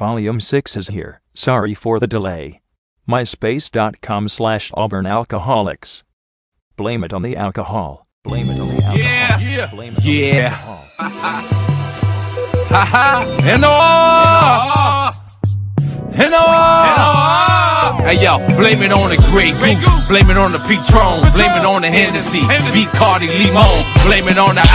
Volume 6 is here. Sorry for the delay. MySpace.com/AuburnAlcoholics. Blame it on the alcohol. Blame it on the alcohol. Yeah. Blame it on Yeah. the alcohol. Haha. Hey yo, blame it on the Grey Goose, blame it on the Patron, blame it on the Hennessy, Bacardi Limon, blame it on the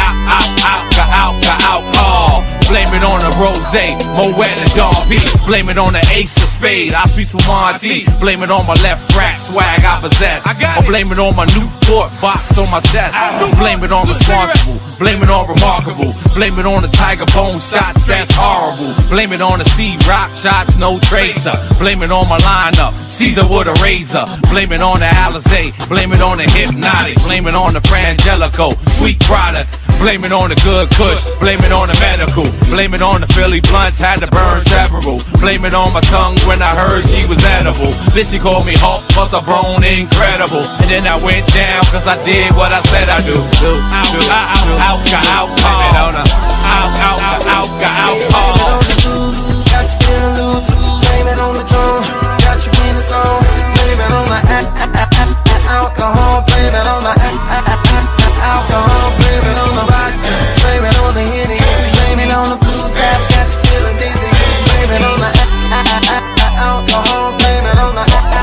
alcohol, blame it on the Rosé, Moet and Don P, blame it on the Ace of Spade, I speak through Monty, blame it on my left rack swag I possess, or blame it on my Newport box on my chest, blame it on responsible, blame it on remarkable, blame it on the Tiger Bone shots, that's horrible, blame it on the C-Rock shots, no tracer, blame it on my lineup, Caesar with a razor, blame it on the Alizé, blame it on the Hypnotic, blame it on the Frangelico, sweet product, blame it on the good kush, blame it on the medical, blame it on the Philly blunts, had to burn several, blame it on my tongue when I heard she was edible, then she called me Hulk, plus I grown incredible, and then I went down cause I did what I said I do, alcohol, blame it on the alcohol, got you feeling loose, blame it on the drum, got you in the zone, blame it on the alcohol, blame it on the alcohol, blame it on the vodka, blame it on the Henny, blame it on the blue tap, got you feeling dizzy, blame it on the alcohol, blame it on the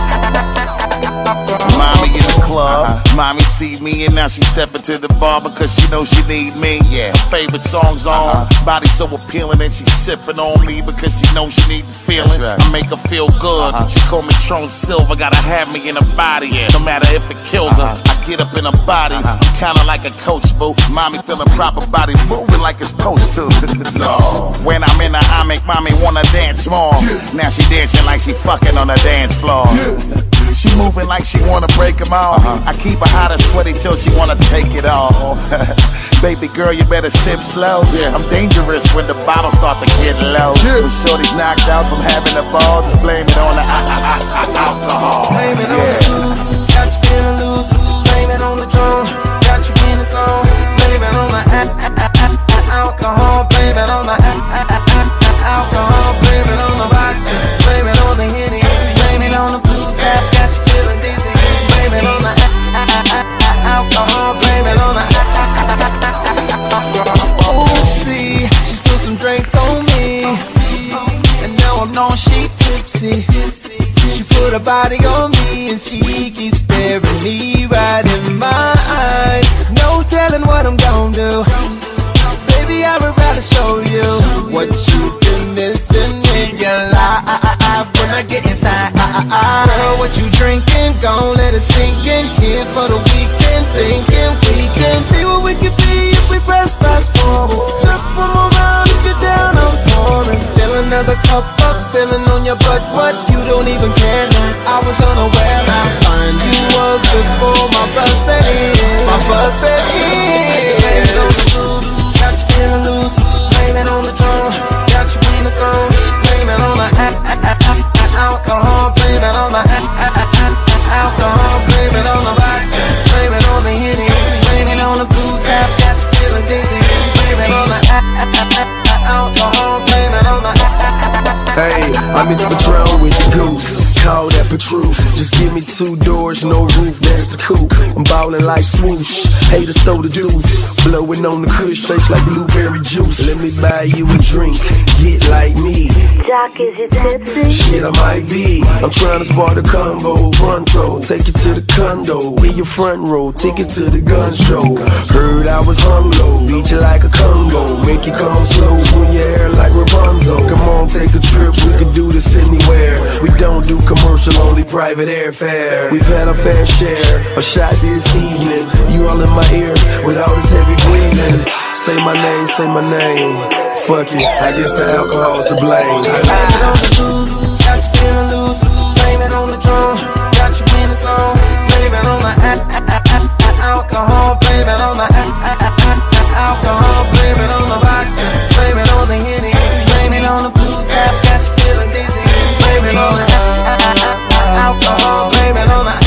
Mommy in the club, mommy see me and now she stepping to the bar because she knows she need me. Yeah, her favorite songs on, body so appealing and she sipping on me because she knows she need the feeling. I make her feel good. She call me Tron Silver, gotta have me in her body. No matter if it kills her, I get up in her body. I'm kinda like a coach, boo. Mommy feeling proper, body moving like it's supposed to. No, when I'm in her, I make mommy wanna dance more. Now she dancing like she fucking on the dance floor. She moving like she wanna break them off. I keep her hot and sweaty till she wanna take it off. Baby girl, you better sip slow. I'm dangerous when the bottles start to get low. When shorty's knocked out from having a ball, just blame it on the alcohol. Blame it on the blues, got you feeling loose. Blame it on the drum, got you in the zone. Blame it on the alcohol. Blame it on the alcohol. Blame it on the vodka. Blame it on the Henny. Blame it on the blue tap, got you feeling dizzy. Blame it on the alcohol. Blame it on the oh, see, she spilled some drink on me, and now I'm knowing she tipsy. She put her body on me and she keeps staring me right in my eyes. No telling what I'm gon' do. Baby, I would rather show you what you've been missing in your life. When I get inside, girl, what you drinking? Gon' let it sink in. Here for the weekend, thinking we can see what we could be if we press fast forward. Just one more round if you're down, I'm pouring. Fill another cup up, feeling on your butt. What you don't even care now. I was unaware how fine you was before my bus set in. My bus set in. Blame it on the blues, got you feeling loose. Blame it on the drum, got you in the zone. Blame it on the alcohol. Blame it on the alcohol. Blame it on the vodka. Blame it on the Henny. Blame it on the blue tap, got you feeling dizzy. Blame it on the alcohol. Blame it on the Hey, I'm in the Patron with the goose. Call that Petrus. Just give me 2 doors, no roof, that's the coupe. I'm ballin' like swoosh. Haters throw the deuce. Blowing on the kush, taste like blueberry juice. Let me buy you a drink, get like me. Jock, is you tipsy? Shit, I might be. I'm trying to spar the combo. Pronto, take you to the condo. In your front row, tickets to the gun show. Heard I was hung low, beat you like a Congo. Make you come slow, pull your hair like Rapunzel. Come on, take a trip, we can do this anywhere. We don't do commercial, only private airfare. We've had our fair share of shots this evening. You all in my ear with all this heavy breathing. Say my name, say my name. Fuck it, I guess the alcohol's to blame. blame it on the blues, got you feeling loose. Blame it on the drum, got you in the zone. Blame it on the alcohol. Blame it on the alcohol. Blame it on the vodka. Blame it on the Henny. Blame it on the blue tap, got you feeling dizzy. Blame it on the alcohol. Blame it on the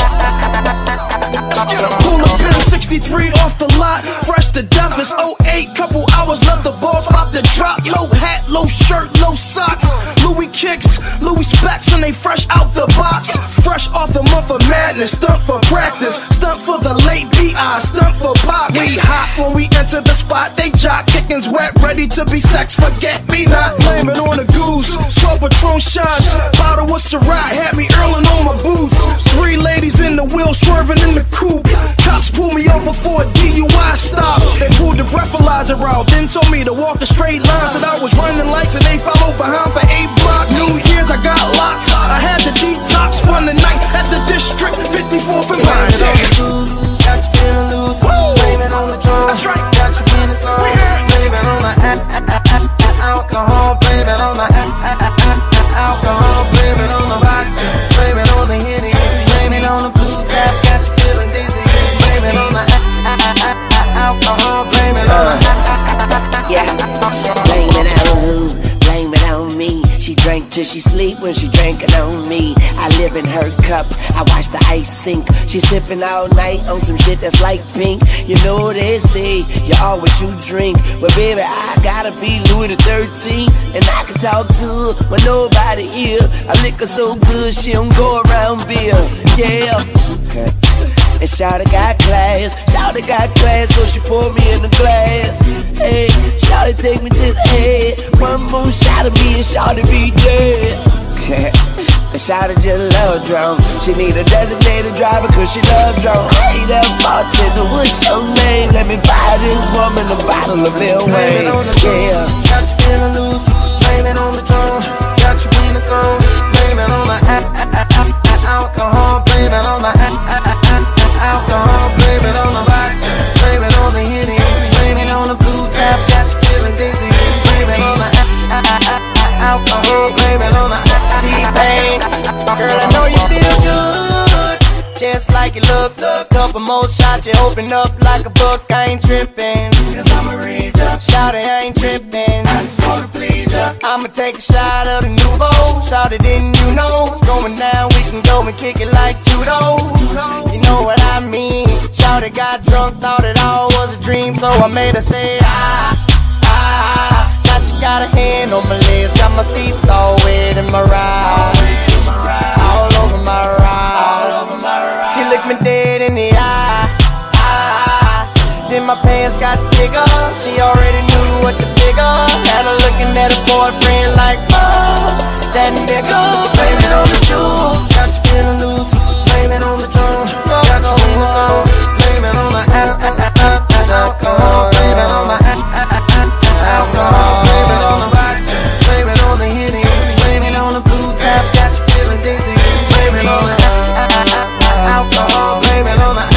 pull up in a 63 off the lot, fresh to death. It's 08, couple hours left the ball about to drop. Low hat, low shirt, low socks. Louis kicks, Louis specs, and they fresh out the box. Fresh off the month of madness, stunt for practice, stunt for the late B.I., stunt for pop. We hot when we enter the spot, they jock. Chickens wet, ready to be sex, forget me not. Blame it on the goose, 12 Patron shots. Bottle with Ciroc, had me earling on my boots. 3 ladies in the wheel, swerving in the coupe. Cops pulled me over for a DUI stop. They pulled the breathalyzer out, then told me to walk a straight line. Said I was running lights and they followed behind for 8 blocks. New Year's I got locked up, I had the detox. Spun the night at the district, 54th and Vine. Got you feeling loose, blame it on the drum. That's right. Got you in the song, blame it on the alcohol, blame it on the alcohol, blame it on the vodka, blame it on the Henny, blame it on the blue tap. Got you feeling dizzy, blame it on the alcohol, blame it on the blame it on who? Blame it on me. She drank till she sleep when she drinking on me. I live in her cup, I watch the ice sink. She sipping all night on some shit that's like pink. You know what they say, you are what you drink. Well baby, I gotta be Louis the 13th, and I can talk to her when nobody here. I lick her so good she don't go around beer. Yeah, okay. And Shawty got class, so she poured me in the glass. Hey, Shawty take me to the head. One more shot of me and Shawty be dead. But Shawty just love drunk. She need a designated driver cause she love drunk. Hey, that bartender, what's your name? Let me buy this woman a bottle of Lil Wayne. Blame it on the drums, got you feeling loose. Blame it on the drum, got you in the song. Blame it on the alcohol, blame it on the alcohol, blame it on the vodka, blame it on the Henny, blame it on the blue tap. Got you feeling dizzy, blame it on the alcohol, blame it on the T-Pain. Girl, I know you feel good, just like you look. Couple more shots, you open up like a book. I ain't tripping, cause I'ma read ya. Shawty, I ain't tripping, I just wanna please ya. I'ma take a shot of the Nouveau. Shawty, didn't you know what's going down? We can go and kick it like judo. You know what I mean? Shawty got drunk, thought it all was a dream, so I made her say Now she got a hand on my legs, got my seats all wet in my ride, all over my ride. She looked me dead in the eye. Then my pants got bigger. She already knew what to figure. Had her looking at her boyfriend like, oh, that nigga. Blame it on the juice, got you feeling loose. Blame it on the drum, got you in the zone. Blame it on the alcohol, blame it on the alcohol, blame it on the vodka, blame it on the Henny, blame it on the blue tap. Got you feeling dizzy, blame it on the alcohol, blame it on the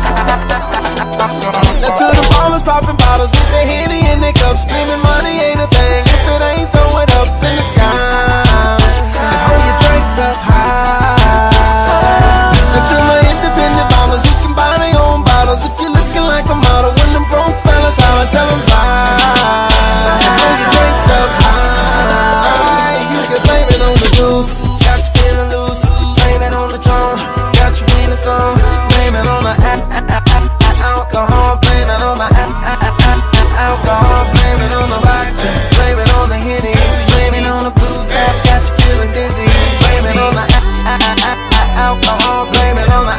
Now to the ballers popping bottles with their Henny in their cups, screaming money ain't a thing if it ain't throw it up in the sky and hold your drinks up high. Now to my independent bombers who can buy their own bottles, if you're looking like a model, when them broke fellas holler, tell them bye. And hold your drinks up high. You can blame it on the booze, got you feeling loose. Blame it on the drum, got you in the song. Blame it on the alcohol, blame it on the alcohol, blame it on the vodka, blame it on the Henny, blame it on the blue tap. Got you feeling dizzy, blame it on the alcohol, blame it on the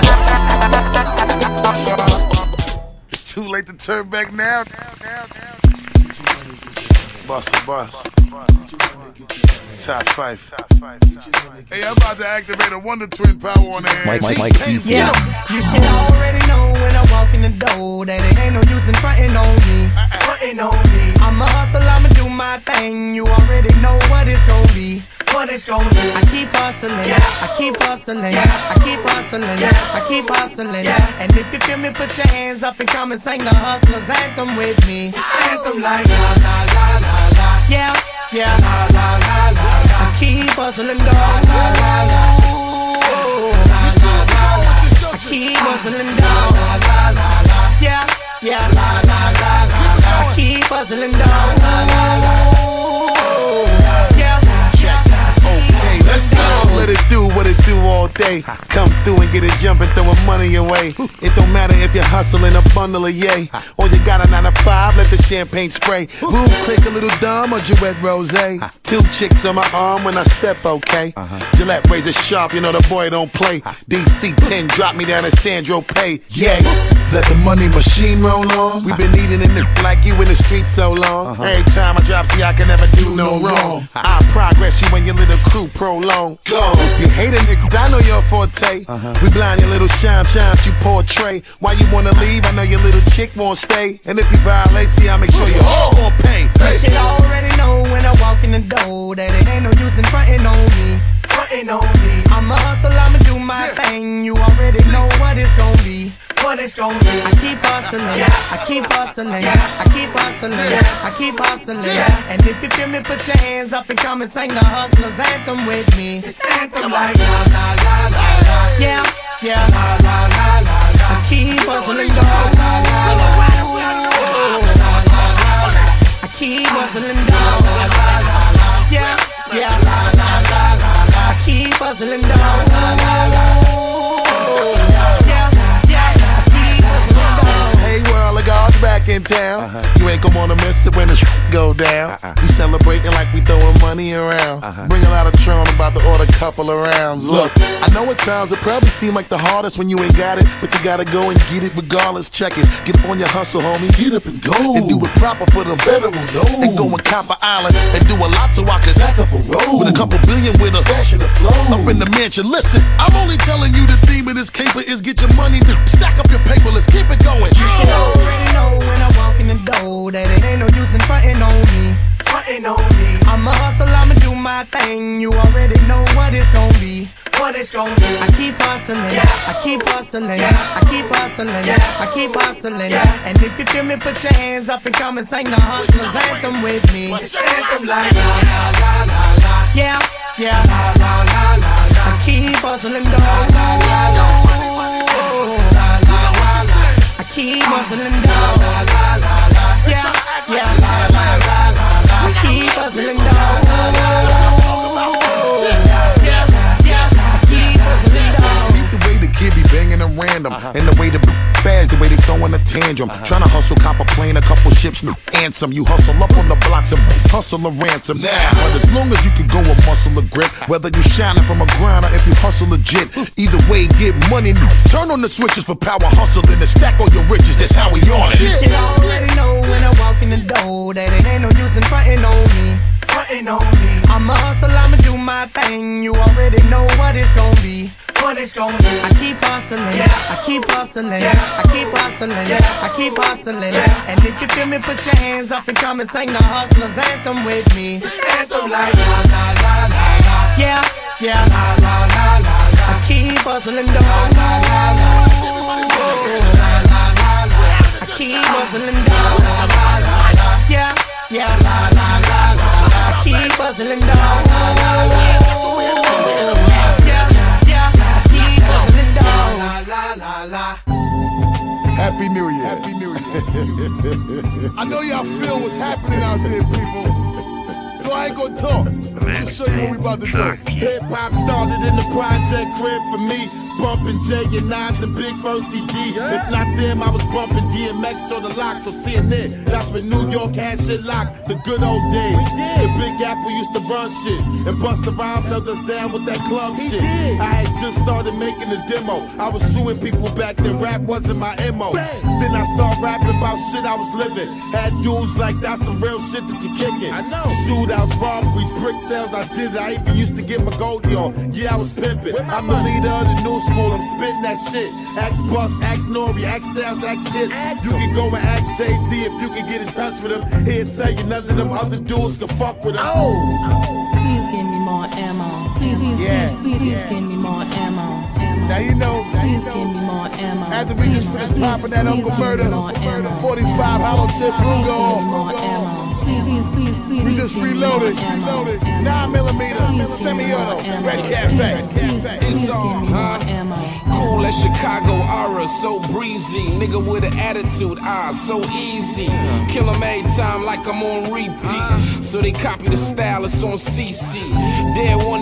Too late to turn back now. Bust. Top 5. Hey, I'm about to activate a Wonder Twin power on the ass. Mike. Yeah, you should already know when I walk in the door that it ain't no use in frontin' on me. I'm a hustle, I'ma do my thing. You already know what it's gon' be. I keep hustling, I keep hustling, I keep hustling, I keep hustling. And if you feel me, put your hands up and come and sing the hustler's anthem with me. Anthem like la la la la la. Yeah, la la la la. I keep hustling, dog. La la la la. I keep hustling, dog. La la la la. Yeah, la la la la. I keep hustling, dog. La la la la. Yeah. Let's go, let it do what it do all day. day. Come through and get it jumping, throwing money away. It don't matter if you're hustling a bundle of yay, or you got a 9 to 5, let the champagne spray. Boom, click a little dumb or Gillette Rose. 2 chicks on my arm when I step, okay. Gillette razor sharp, you know the boy don't play. DC 10 drop me down in Sandro Pay. Yeah, let the money machine roll on. We been eating in the like you in the streets so long. Every time I drop, see I can never do no wrong. I progress you and your little crew prolong. Go, you hate a nigga, I know your forte. We blind your little chimes you portray. Why you wanna leave? I know your little chick won't stay. And if you violate, see I make sure you all gon' pay. You should already know when I walk in the door that it ain't no use in frontin' on me. Frontin' on me. I'm a hustle, I'ma do my thing. You already know what it's gon' be. What it's gon' be. I keep hustling, I keep hustling, I keep hustling, I keep hustling. And if you feel me, put your hands up and come and sing the hustler's anthem with me. It's anthem like la la la la la. Yeah, yeah, la la la la la. I keep hustling, dog. La la la la la. I keep hustling, dog. La la la la. Yeah, yeah, la la la la. I keep hustling, dog. La la la. God's back in town. You ain't gon' wanna miss it when the go down. We celebrating like we throwing money around. Bring a lot of Tron, about to order a couple of rounds. Look, I know at times it probably seem like the hardest when you ain't got it, but you gotta go and get it regardless. Check it, get up on your hustle, homie. Get up and go and do it proper for the veteran. And go and Copper Island and do a lot so I can stack up a roll with a couple billion with a stash in the flow up in the mansion. Listen, I'm only telling you the theme of this caper is get your money, stack up your paper. Let's keep it going. You should already know when I walk in the door that it ain't no use in frontin' on me. Frontin' on me. I'm a hustle, I'ma do my thing. You already know what it's gon' be. What it's gon' be. I keep hustling, I keep hustling, I keep hustling, I keep hustling. And if you feel me, put your hands up and come and sing the hustler's anthem with me. It's anthem like la la la la la. Yeah, yeah, la la la la la. I keep hustling, dog. La la la la. Keep hustling down, la la la la. Yeah, yeah, la la la la. We keep hustling down. Yeah, yeah, keep hustling down. Beat the way the kid be banging them random, and the way the fast, the way they throwing a tantrum. Tryna hustle, cop a plane, a couple ships, and some. You hustle up on the blocks and hustle a ransom. Now, but as long as you can go and muscle a grip, whether you shining from a grinder, if you hustle legit, either way, get money. Turn on the switches for power hustling and stack all your riches. That's how we on it. You should already know when I walk in the door that it ain't no use in frontin' on me. Frontin' on me. I'm a hustle, I'ma do my thing. You already know what it's gon' be. What it's gon' be. I keep hustling, I keep hustling, I keep hustling, I keep hustling. And if you feel me, put your hands up and come and sing the hustler's anthem with me. It's anthem like la la la la la. Yeah, yeah, la la la la la. I keep hustling, dog. La la la la. I keep hustling, dog. La la la la. Yeah, yeah, la la la la. I keep hustling, dog. La la la. Happy New Year. Happy New Year. I know y'all feel what's happening out there, people. So I ain't gonna talk. Just show you what we about to do. Hip hop started in the project crib for me. Bumping J and Nas and Big First CD. If not them, I was bumping DMX or the Lock. So seeing it, that's when New York had shit locked. The good old days. The Big Apple used to run shit. And Busta Rhymes held us down with that club shit. I had just started making a demo. I was suing people back then. Rap wasn't my MO. Then I started rapping about shit I was living. Had dudes like that's some real shit that you kicking. I know. Shootouts, robberies, brick sales, I did it. I even used to get my Goldie on. Yeah, I was pimping. I'm the leader of the new school. I'm spitting that shit. Ask Bus, ask Nori, ask Styles, ask Kiss. You can go and ask Jay-Z if you can get in touch with him. He'll tell you none of them other dudes can fuck with him. Please give me more ammo. Please give me more ammo. Now you know. Please give me more ammo. After we just finished popping that Uncle Murder, 45 hollow tip Ruger. We just reloaded. 9mm, semi-auto, Red Cafe. It's on, huh? Cool as Chicago aura, so breezy. Nigga with an attitude, so easy. Kill 'em every time like I'm on repeat. So they copy the style, it's on CC. Dare one of you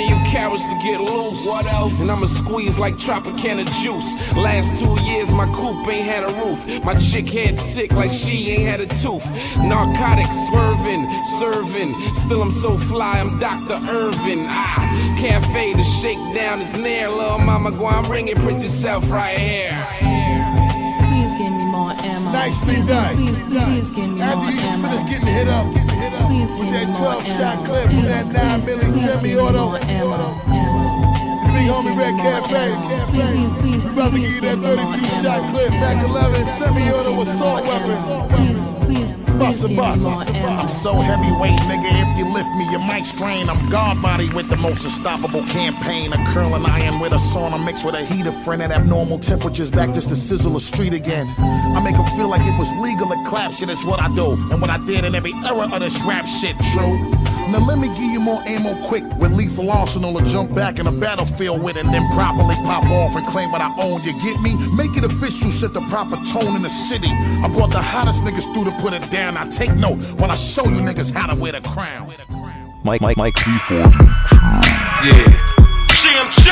carrots to get loose. What else? And I'ma squeeze like Tropicana juice. Last 2 years, my coupe ain't had a roof. My chick head sick like she ain't had a tooth. Narcotics swerving, serving. Still I'm so fly, I'm Dr. Irvin. Cafe, the shakedown is near. Lil' mama, go on, ring it, print yourself right here. Please give me more ammo. Nicely done. Please give me more ammo. After you just finished getting hit up Please with give that me more 12-shot ammo. clip from that 9 milli semi-auto. Big homie Red Cafe. We about to give you that 32-shot clip. Mac 11 semi-auto assault weapon. Bust a bust. I'm so heavyweight, nigga. If you lift me, you might strain. I'm guard body with the most unstoppable campaign. A curling iron with a sauna mixed with a heater. Friend at abnormal temperatures back just to sizzle the street again. I make them feel like it was legal to clap shit. It's what I do. And what I did in every era of this rap shit, true. Now let me give you more ammo quick with lethal arsenal to jump back in a battlefield with and then properly pop off and claim what I own. You get me? Make it official, set the proper tone in the city. I brought the hottest niggas through to put it down. I take note when I show you niggas how to wear the crown. Mike C4. Yeah. GMG.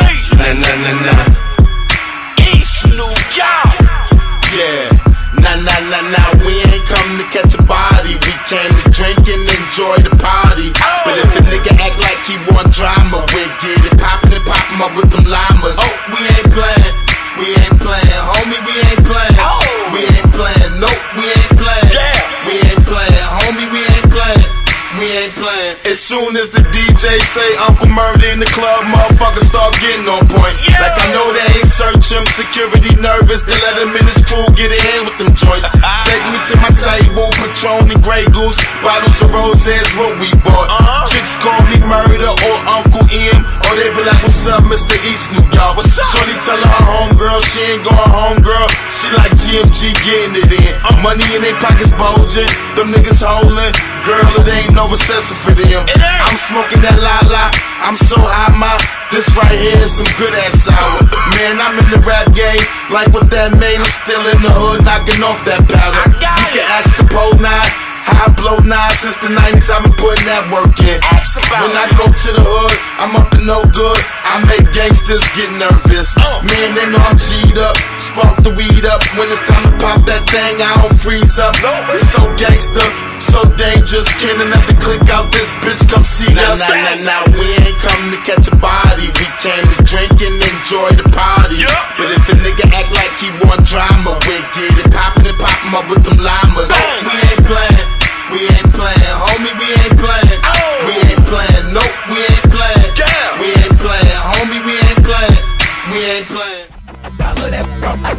East New York. Yeah. Nah, we ain't come to catch a body. We came to drink and enjoy the party. But if a nigga act like he want drama, we get it poppin' and pop him up with them llamas. Oh, we ain't playing, homie, we ain't playing. We ain't playing, nope, we ain't playing. We ain't playing, homie, we ain't playing. We ain't playing. As soon as the DJ say Uncle Murder in the club, motherfuckers start getting on point. Like I know they ain't search him, security nervous to let him in his crew get in with them joints. Take me to my table, Patron and Grey Goose, bottles of roses, what we bought. Chicks call me Murder or Uncle M, or they be like, what's up, Mr. East New York? Shorty tell her homegirl she ain't going home, girl. She like GMG getting it in. Money in they pockets bulging, them niggas holding. Girl, it ain't no recession for them. I'm smoking that la-la, I'm so high, this right here is some good ass sour. Man, I'm in the rap game, like what that made. I'm still in the hood, knocking off that powder. You can ask the pole 9, how I blow 9 since the 90s. I've been putting that work in. When I go to the hood, I'm up to no good. I make gangsters get nervous. Man, they know I'm G'd up, spark the weed up. When it's time to pop that thing, I don't freeze up. It's so gangster, so dangerous. Can't another click out this bitch, come see us. Nah, we ain't come to catch a body. We came to drink and enjoy the party. But if a nigga act like he want drama, we get it poppin' and pop him up with them llamas. We ain't playing, homie, we ain't playing. We ain't playing, nope, we ain't playing. We ain't playing, homie, we ain't playing. We ain't playing. I love that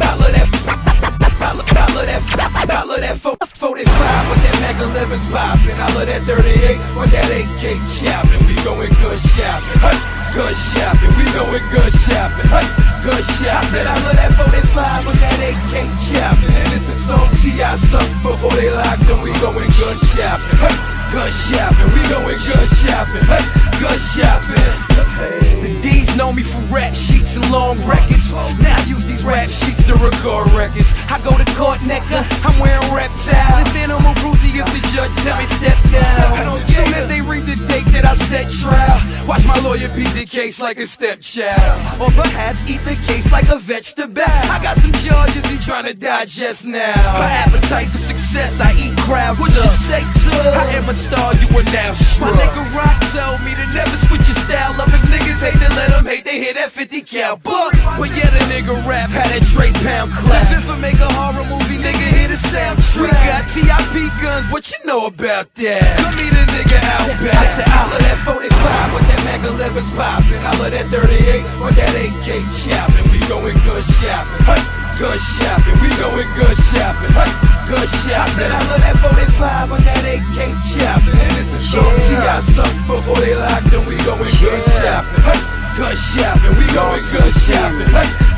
45 with that Mac 11's poppin'. I love that 38 with that AK choppin'. We going good shopping, good shopping. We going good shopping, good shopping. I love that 45 with that AK choppin'. And it's the song T.I. sung before they locked them. We going good shopping, good shopping. We going good shopping, good shopping. The D's know me for rap sheets and long records. Now I use these rap sheets to record records. I go to court, nigga, I'm wearing reptile. This animal bruisey if the judge tell me step down. Soon as they read the date that I set trial, watch my lawyer beat the case like a stepchild, or perhaps eat the case like a vegetable. I got some charges he trying to digest now. My appetite for success, I eat crowds. What you say to? I am a star, you are now struck. My nigga Rock told me to never switch your style up. If niggas hate to let them hate, they hear that 50 cal book. But yeah, the nigga rap had that Trey Pound clap. If it make a horror movie, nigga hear the soundtrack. We got T.I.P. guns, what you know about that? Come meet a nigga out back. I said I love that 45 with that Mac 11's poppin'. I love that 38 with that AK choppin'. We going good shopping, good shopping. We going good shopping, good shopping. I love that 45 with that AK choppin'. And it's the song T.I. sung before they locked them. We going good shopping, good shopping. We going good shopping,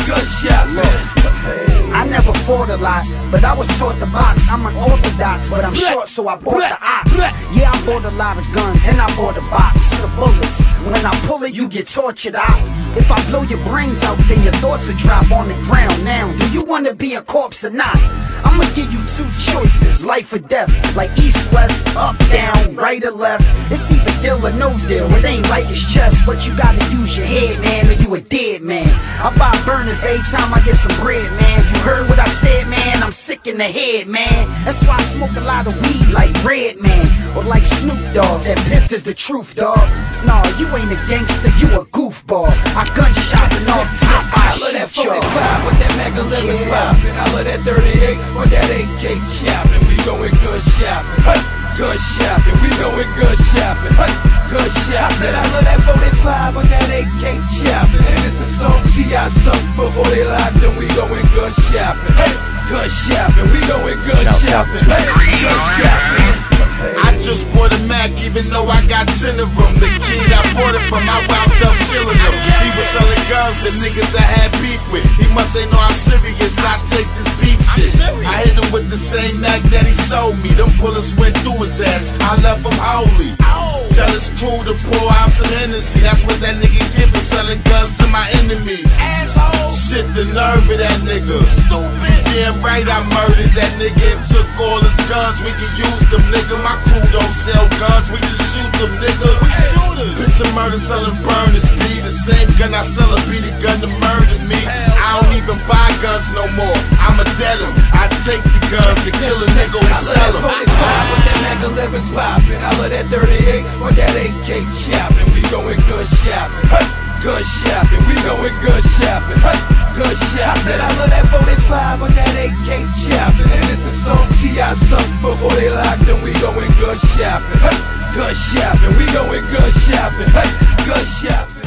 good shopping. I never fought a lot, but I was taught the box. I'm unorthodox, but I'm short, so I bought the ox. Yeah, I bought a lot of guns, and I bought a box of bullets. When I pull it, you get tortured out. If I blow your brains out, then your thoughts will drop on the ground. Now, do you wanna be a corpse or not? I'ma give you two choices, life or death. Like east, west, up, down, right or left. It's either deal or no deal. It ain't like it's chess, but you gotta use your head, man, or you a dead man. I buy burners every time I get some bread, man. You heard what I said, man? I'm sick in the head, man. That's why I smoke a lot of weed like Redman or like Snoop Dogg. That Piff is the truth, dog. Nah, you ain't a gangster, you a goofball. I gun shopping off top, I love that shoot 45 y'all. with that Mac 11 poppin'. I love that 38 with that AK chopping. We going good shopping. Hey. Good shopping, we going good shopping. Hey. Good shopping. I said I love that 45 with that AK chopping. And it's the song T.I. sung before they locked them. We going good shopping. Hey. Good shopping, we going good shopping. Hey. Good shopping. I just bought a Mac even though I got 10 of them. The kid I bought it from, I wound up killing them. He was selling guns to niggas I had beef with. He must ain't know how serious I take this beef shit. I hit him with the same Mac that he sold me. Them bullets went through his ass, I left him holy. Tell his crew to pour out some Hennessy. That's what that nigga give for selling guns to my enemies. Asshole. Shit, the nerve of that nigga. Stupid. Damn right I murdered that nigga and took all his guns. We can use them, nigga. My crew don't sell guns, we just shoot them, nigga. We shooters. Bitch of murder selling burners, be the same gun I sell will be the gun to murder me. I don't even buy guns no more. I'm a dealer. I take the guns and kill a nigga and sell them. I love that 45 with that Mac 11 poppin'. I love that 38 with that AK chopping. We going good shopping. Hey. Good shopping, we going good shopping. Hey. Good shopping. I said I love that 45 with that AK chopping. And it's the song T.I. sung before they locked them. We going good shopping. Hey. Good shopping, we going good shopping. Hey. Good shopping.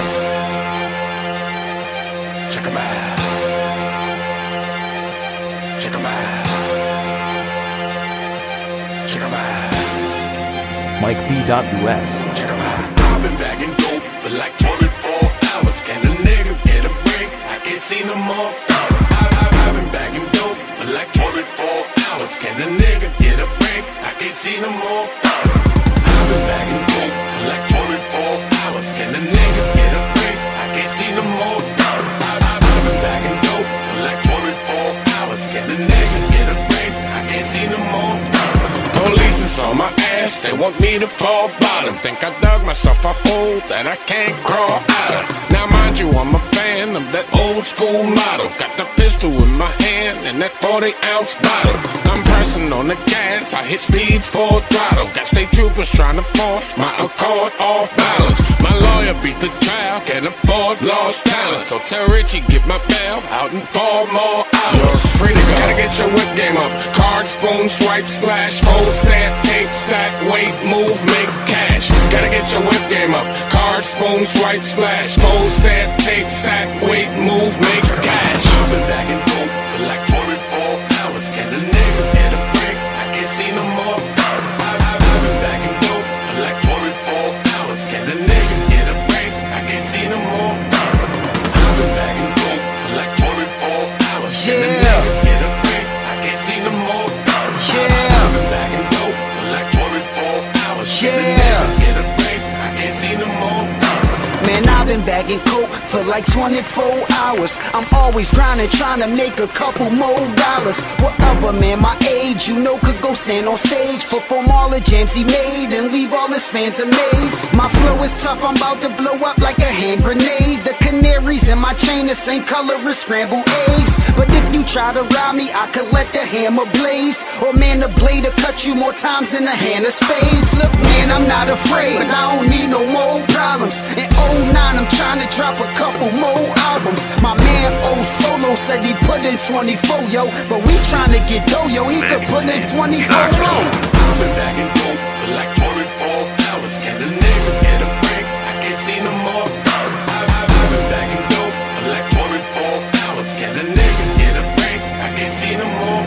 Check 'em out. Check 'em out. Check 'em out. MikeP.US. Check 'em out. I've been bagging dope for like 24 hours. Can a nigga get a break? I can't see no more. I've been bagging dope for like 24 hours. Can a nigga get a break? I can't see no more. I've been bagging dope for like 24 hours. Can a nigga get a break? I can't see no more. I've been bagging dope for like 24 hours. Can a nigga get a break? I can't see no more. Police is on my ass, they want me to fall bottom. Think I dug myself a hole that I can't crawl out of. Now mind you, I'm a fan of that old school model. Got the pistol in my hand and that 40-ounce bottle. I'm pressing on the gas, I hit speeds full throttle. Got state troopers trying to force my Accord off balance. My lawyer beat the trial, can't afford lost talent. So tell Richie get my bail out in 4 more hours. Free to go. Gotta get your whip game up. Card, spoon, swipe, splash, fold, stamp, tape, stack, wait, move, make cash. Gotta get your whip game up. Card, spoon, swipe, splash, fold, stamp, tape, stack, wait, move, make cash. I've been bagging dope for like 24 hours. Can a nigga get a break? I can't see no more. I've been bagging dope for like 24 hours. Can a nigga get a break? I can't see no more. I've been bagging dope for like 24 hours. Can a nigga get a break? I can't see no more. I've been bagging dope for like 24 hours. Can a nigga get a break? I can't see no more. Man, I've been bagging coke for like 24 hours. I'm always grinding, trying to make a couple more dollars. Whatever, man, my age, you know, could go stand on stage, perform all the jams he made, and leave all his fans amazed. My flow is tough, I'm about to blow up like a hand grenade. The canaries in my chain the same color as scrambled eggs. But if you try to rob me, I could let the hammer blaze. Or man, the blade will cut you more times than a hand of spades. Look, man, I'm not afraid, but I don't need no more problems. In 09, I'm trying to drop a couple more albums. My man O Solo said he put in 24, yo. But we trying to get dough, yo. He could put in 24 more. I've been bagging dope for like 24 hours. Can a nigga get a break? I can't see no more. I've been bagging dope for like 24 hours. Can a nigga get a break? I can't see no more.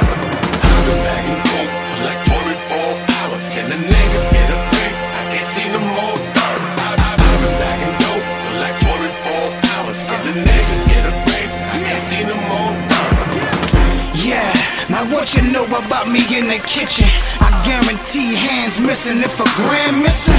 I've been bagging dope for like 24 hours. Can a nigga get a break? I can't see no more. I've been bagging dope for like 24 hours. Can a nigga get a break? what you know about me in the kitchen. I guarantee hands missing if a gram missing.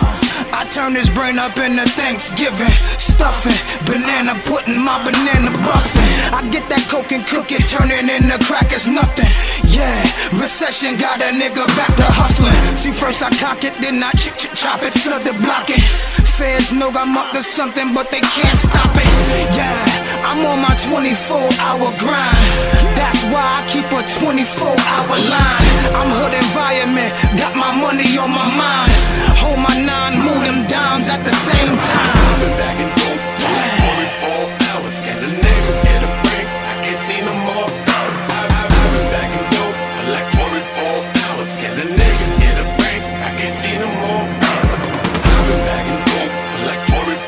I turn this brain up into Thanksgiving stuffing, banana pudding, my banana bussin'. I get that coke and cook it, turn it into crackers, nothing. Yeah, recession got a nigga back to hustling. See, first I cock it, then I chop it, flood the block it. Feds know I'm up to something, but they can't stop it. Yeah, I'm on my 24-hour grind. That's why I keep a 24-hour line. I'm hood environment, got my money on my mind. Hold my nine, move them downs at the same time. I've been back in dope for 24 hours. Can a nigga get a break? I can't see no more. I've been back in dope for like 24 hours. Can a nigga get a break? I can't see no more. I've been back in dope for like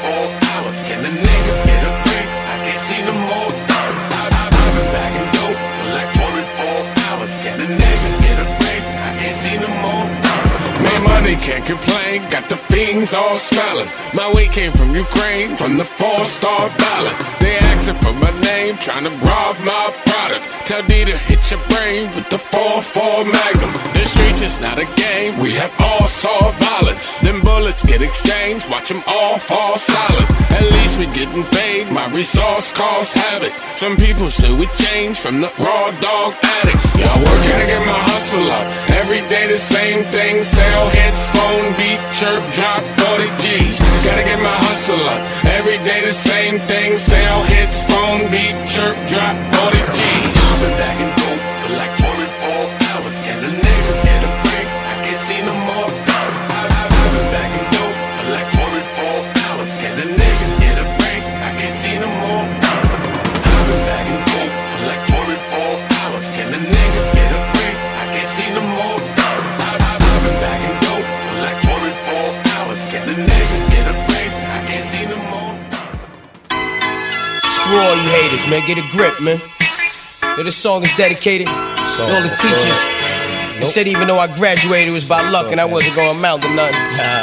24 hours. Can a nigga get a break? I can't see no more. I've been back in dope for like 24 hours. Can a nigga get a break? I can't see no more. Made money, can't complain, got the fiends all smiling. My weight came from Ukraine, from the 4-star ballot. They asking for my name, trying to rob my product. Tell D to hit your brain with the 4-4 Magnum. The streets is not a game, we have all saw violence. Them bullets get exchanged, watch them all fall silent. At least we getting paid, my resource costs havoc. Some people say we changed from the raw dog addicts. Y'all working to get my hustle up, every day the same thing. Sell hits, phone beat, chirp, drop 40 G's. Gotta get my hustle up, every day the same thing. Sell hits, phone beat, chirp, drop 40 G's. I've been back in dope for like 24 hours. Can a nigga get a break? I can't see no more. I've been back in dope for like 24 hours. Can a nigga get a break? I can't see no more. I've been back in dope for like 24 hours. Can a nigga get a break? I can't see no more. I've been back in dope for like 24 hours. Can a nigga get a break? I can't see no more. Screw all you haters, man. Get a grip, man. Yeah, this song is dedicated to all the teachers. They said even though I graduated, it was by luck and I wasn't gonna amount to nothing.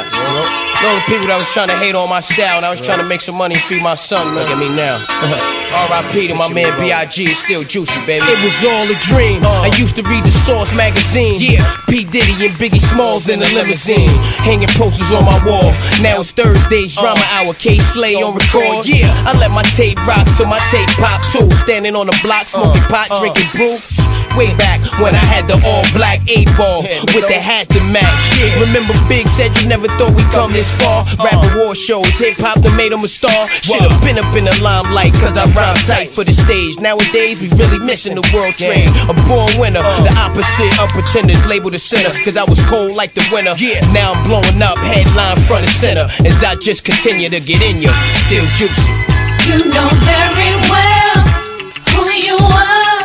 All the people that was trying to hate on my style and I was trying to make some money and feed my son, man. Look at me now. R.I.P. to my man B.I.G. It's still juicy, baby. It was all a dream. I used to read the Source magazine. Yeah, P. Diddy and Biggie Smalls in the limousine, hanging posters on my wall. Now it's Thursdays, drama hour. K. Slay on record. Yeah, I let my tape rock till my tape pop too. Standing on the block, smoking pot, drinking brew. Way back when I had the all-black 8-ball with the hat to match. Remember Big said you never thought we'd come this far. Rapper war shows, hip-hop that made him a star. Should've been up in the limelight cause I rhyme tight for the stage. Nowadays we really missing the world trade. A born winner, the opposite of pretenders, labeled a sinner cause I was cold like the winter. Now I'm blowing up, headline front and center as I just continue to get in you, still juicy. You know very well who you are.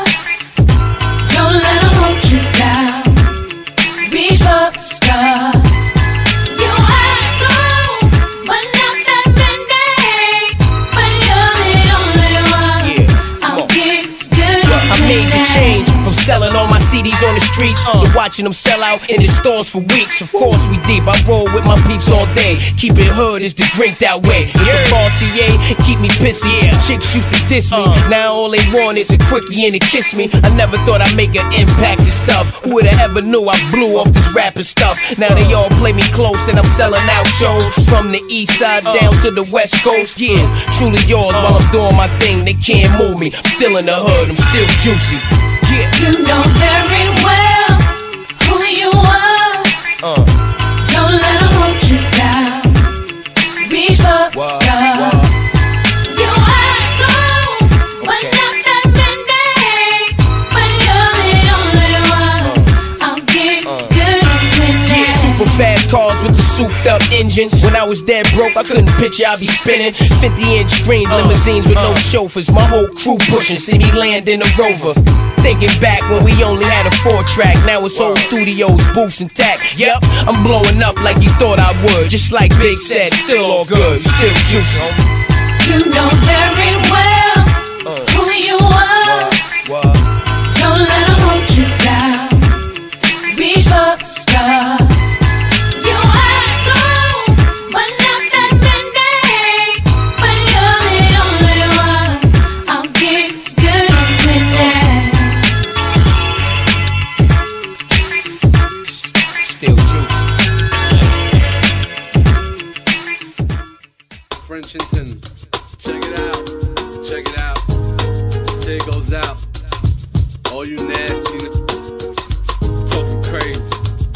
Don't let them hold you down. Reach for the stars. You had gold, but not that many. But you're the only one. I'll give good. I made the change from selling all my CDs on the streets to watching them sell out in the stores for weeks. Of course we deep, I roll with my peeps all day. Keep it hood is the drink that way. If the bossy keep me pissy. Chicks used to diss me, now all they want is a quickie and a kiss me. I never thought I'd make an impact this tough. Who would've ever knew I blew off this rapping stuff? Now they all play me close and I'm selling out shows from the east side down to the west coast. Yeah, truly yours while I'm doing my thing. They can't move me, I'm still in the hood, I'm still juicy. Yeah. You know very well who you are. Don't let them hold you down. Reach for the stars. You had gold, but not that many. But you're the only one. I'll give good Yeah, super fast cars with the souped up engines. When I was dead broke, I couldn't picture I'd be spinning 50-inch green limousines with no chauffeurs. My whole crew pushing, see me land in a Rover. Thinking back when we only had a 4-track, now it's whole studios, booths intact. Yep, I'm blowing up like you thought I would. Just like Big said, still all good, still juicy. You know very well who you are. Don't let them hold you down. Reach for the stars. You had gold, but not that many. But you're the only one. I'll give good minute. Frenchington. Check it out. Check it out. This here goes out. All you nasty talking crazy.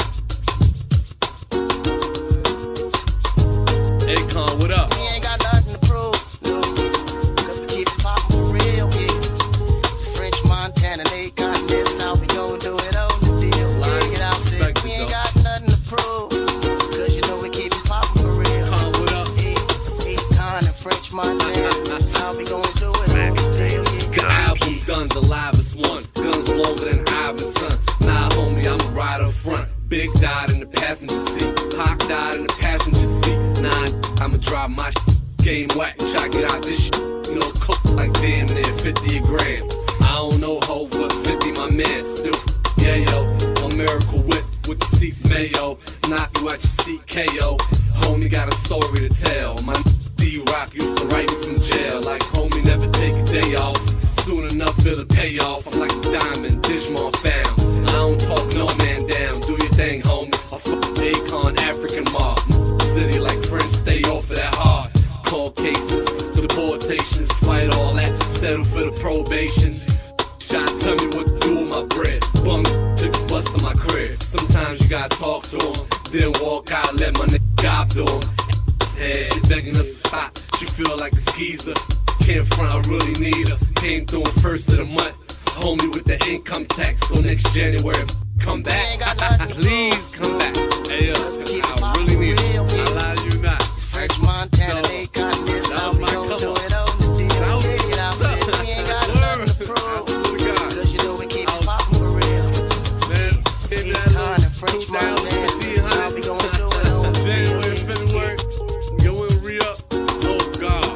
Akon, what up? We ain't got nothing to prove, no. Cause we keep it poppin' for real, yeah. It's French Montana, they got this. How we gon' do it on the deal? Yeah, get out, say we ain't got nothing to prove. Cause you know we keep it poppin' for real. What up? It's Akon and French Montana. This is how we gon' do it on the deal, yeah. The album done, the livest one. Guns longer than Ivan's son. Nah, homie, I'm a rider front. Big died in the passenger seat. Pac died in the passenger seat. Nah, I'ma drive my game whack. Try to get out this shit. You know, coke like damn near 50 a gram. I don't know Hov, but 50 my man. Still yeah, yo. On Miracle Whip with the seats mayo. Knock you out your seat, KO. Homie got a story to tell. My D-Rock used to write me from jail. Like homie never take a day off. Soon enough it'll pay off. I'm like a diamond, Digimon found. I don't talk no man down. Do your thing, homie. I fuck Akon, African mob. City like friends, stay off of that hard. Cold cases, deportations, fight all that. Settle for the probation. Try to tell me what to do with my bread. Bum took a bust to my crib. Sometimes you gotta talk to him. Then walk out, let my nigga job do him. Head, she begging us to stop. She feel like a skeezer. Can't front, I really need her. Came through on first of the month. Homie with the income tax. So next January, come back. Please come back. Hey, yo, I really need it. I lie to you not. It's French Montana, they got this. How we gon' do it on the deal? Yeah, get out, say we ain't got nothing to prove. Cause you know we keep it poppin' for real. It's Akon and French Montana. This is how we gon' do it on the deal. January, February, go and re-up. Oh, God.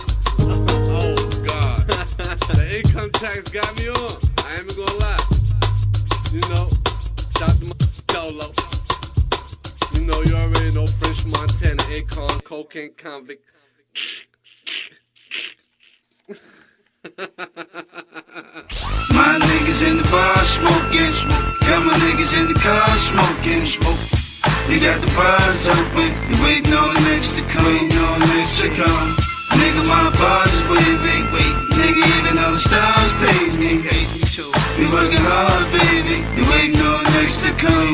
Oh, God. The income tax got me on. I ain't even gonna lie. You know, shout to my Dolo. You know, you already know French Montana, Akon, cocaine convict. My niggas in the bar smoking, got my niggas in the car smoking. We got the bars open, we waiting on the next to come, Nigga, my bars is waving, nigga, even though the stars pay me. We working hard, baby, we waiting on the next to come,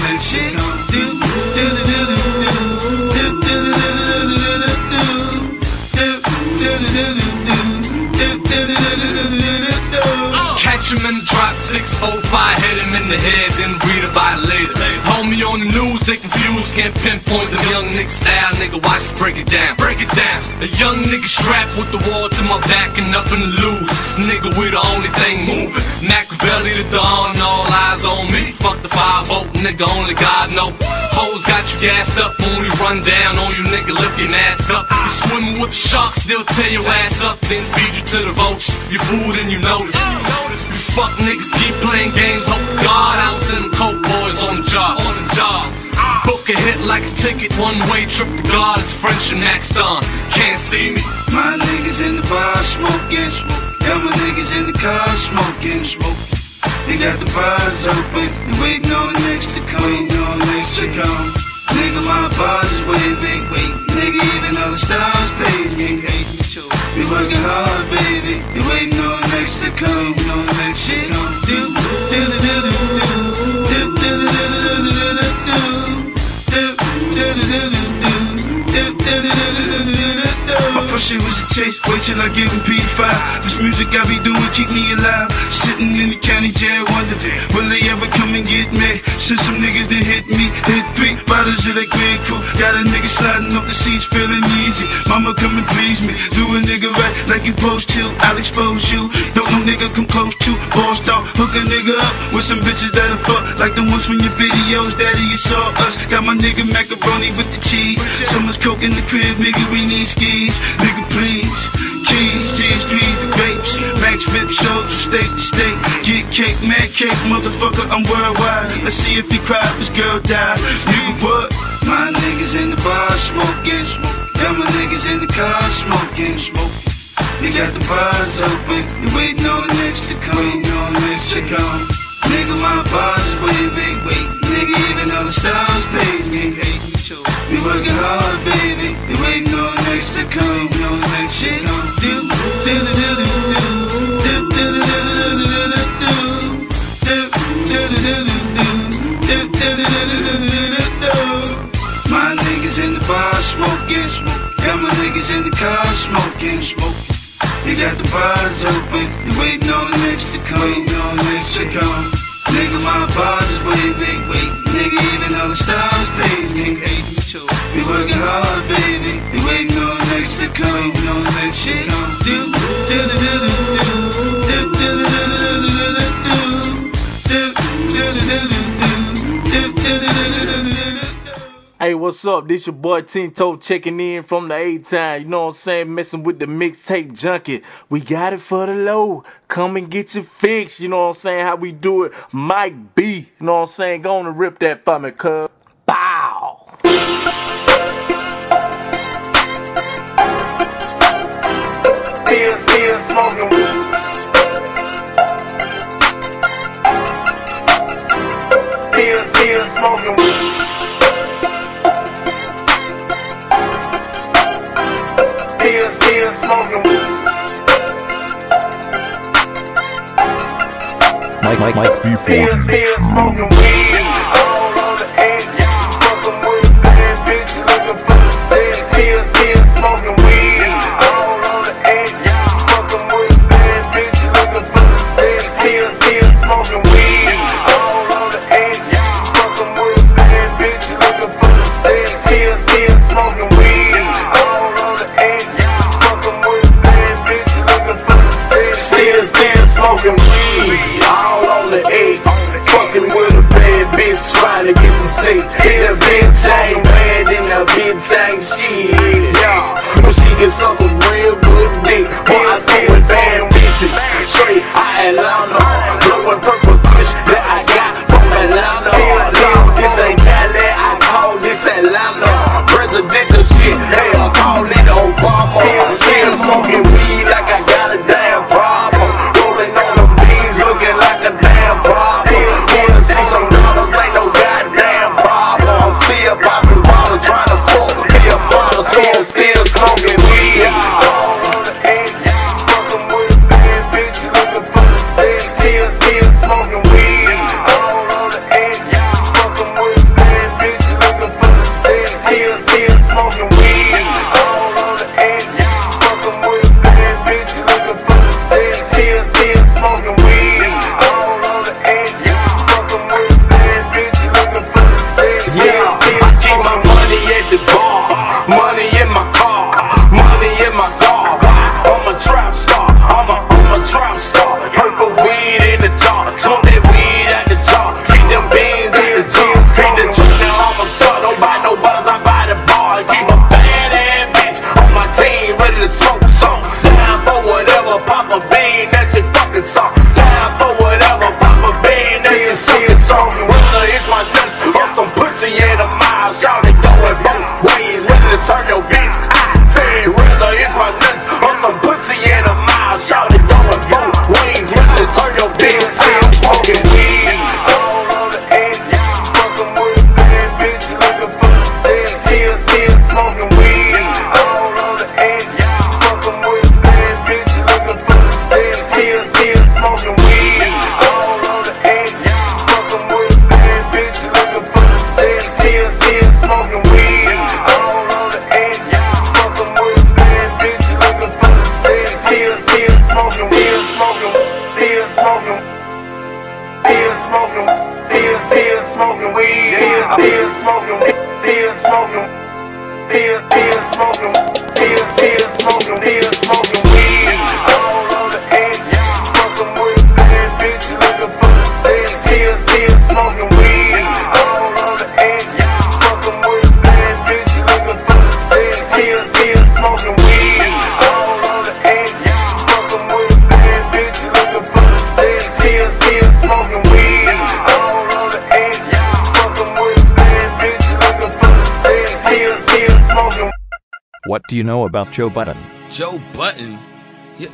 Catch him in the drop 645, hit him in the head, then read about it later. Homie on the news, they confused, can't pinpoint the young nigga style. Nigga, watch us break it down, break it down. A young nigga strapped with the wall to my back and nothing to lose. Nigga, we the only thing moving. Machiavelli the Dawn, all eyes on me. Fuck the 5-0, nigga, only God know. Hoes got you gassed up when we run down on you, nigga, lift your mask up. You swimming with the sharks, they'll tear your ass up, then feed you to the vultures. You food and you notice. You fuck niggas keep playing games, hope to God I don't send them coke boys on the job. Book a hit like a ticket, one-way trip to God. It's French and Max Don, can't see me. My niggas in the bar smoking, got my niggas in the car smoking. They got the bars open, and waiting on the next to come, Nigga, my bars is waving, nigga, even though the stars pay me. We working hard, baby, we waiting on the next to come, My first shit was a chase, wait till I give him P5. This music I be doing keep me alive. Sitting in the county jail wondering, will they ever come and get me? Since some niggas that hit me, hit 3 bottles of that Grand Cru. Got a nigga sliding up the seats feeling easy. Mama come and please me, do a nigga right like you supposed to. I'll expose you, don't no nigga come close to. Boss dog, hook a nigga up with some bitches that'll fuck like the ones from your videos. Daddy, you saw us, got my nigga macaroni with the cheese. So much coke in the crib, nigga, we need skis. Nigga, please, cheese, GS3s, the grapes, Max Rip shows from state to state. Get cake, mad cake, motherfucker, I'm worldwide. Let's see if he cried, this girl died. Nigga, what? My niggas in the bar smoking, got my niggas in the car smoking. They got the bars open, they waiting on the next to come, Nigga, my boss is way big, wait. Nigga, even though the stars paid me, hey, we working hard, baby. We waiting on the next to come, no next shit. Do, do, do, do, do, do, do, do, do, my niggas in the bar smoking, got my niggas in the car smoking. They got the bars open, they waiting on the next to come, Nigga, my bars is way big, wait. Nigga, even though the stars paid me, hey, we working hard, baby. We waiting on the next to come, no next shit. Do, do, do, do, do, do, do, do, Hey, what's up? This your boy Tinto checking in from the A-Town. You know what I'm saying? Messing with the mixtape junkie. We got it for the low. Come and get your fix. You know what I'm saying? How we do it. Mike B. You know what I'm saying? Go on and rip that for me, cuz. Bow. Still smoking weed. Still smoking weed. Still smoking weed. Mike B4. Still smoking weed. All on the edge. Fucking with a bad bitch looking for the sex. Still smoking weed. All on the edge. Fucking with a bad bitch looking for the sex. Still smoking weed. All on the edge. Fucking with a bad bitch looking for the sex. Still smoking weed. All on the edge. Fucking with a bad bitch looking for the sex. Still smoking weed. All on the edge. Fucking with a bad bitch trying to get some sex. In the bitch ain't bad, in the bitch ain't shit. Yeah, but she can suck a real good dick. Boy, I go with bad bitches. Straight out Atlanta. Blowing purple kush that I got from Atlanta. This ain't Cali, I call this Atlanta. Presidential shit, hey, I call it Obama. Still smoking weed like I got a damn problem. Rolling on them beans looking like a damn problem. Wanna see some dollars, ain't no goddamn problem. I'm still popping bottles, trying to fuck me a model. Still smoking weed. All on the edge, fucking with a bad bitch looking for the sex. Still smoking weed. All on the edge, fucking with a bad bitch looking for the sex. Still smoking weed. All on the edge, fucking with a bad bitch looking for the sex. Still smoking weed. All on the edge, fucking with a bad bitch looking for the sex. Yeah, I keep my money at the bar, money in my car, money in my car. I'm a trap star, I'm a trap star. Purple weed in the top, smoke that weed at the top. Keep them beans in the top, hit the truck, now I'm a star. Don't buy no bottles, I buy the bar. Keep a bad ass bitch on my team, ready to smoke some. Down for whatever, pop a bean, that's your fucking song. Down for whatever, pop a bean, that's your fucking song. Whether it's my nuts or some pussy in a mile, shout it going both ways, ready to turn your bitch. I said whether it's my nuts or some pussy in a mile, shout it going both ways, ready to turn your bitch. I'm smoking weed. All on the edge, fucking with a bad bitch looking for the sex. Still smoking weed. All on the edge, fucking with a bad bitch looking for the sex. Still smoking weed. All on the edge, fucking with a bad bitch looking for the sex. Still smoking weed. All on the edge, fucking with a bad bitch looking for the sex. Still smoking weed. Still smoking weed. Still smoking weed. All on the edge, fucking with a bad bitch looking for the sex. Still smoking weed. All on the edge, fucking with a bad bitch looking for the sex. Still smoking weed. All on the edge, fucking with a bad bitch looking for the sex. Still smoking weed. All on the edge, fucking with a bad bitch looking for the sex. Still smoking. What do you know about Joe Budden? Joe Budden?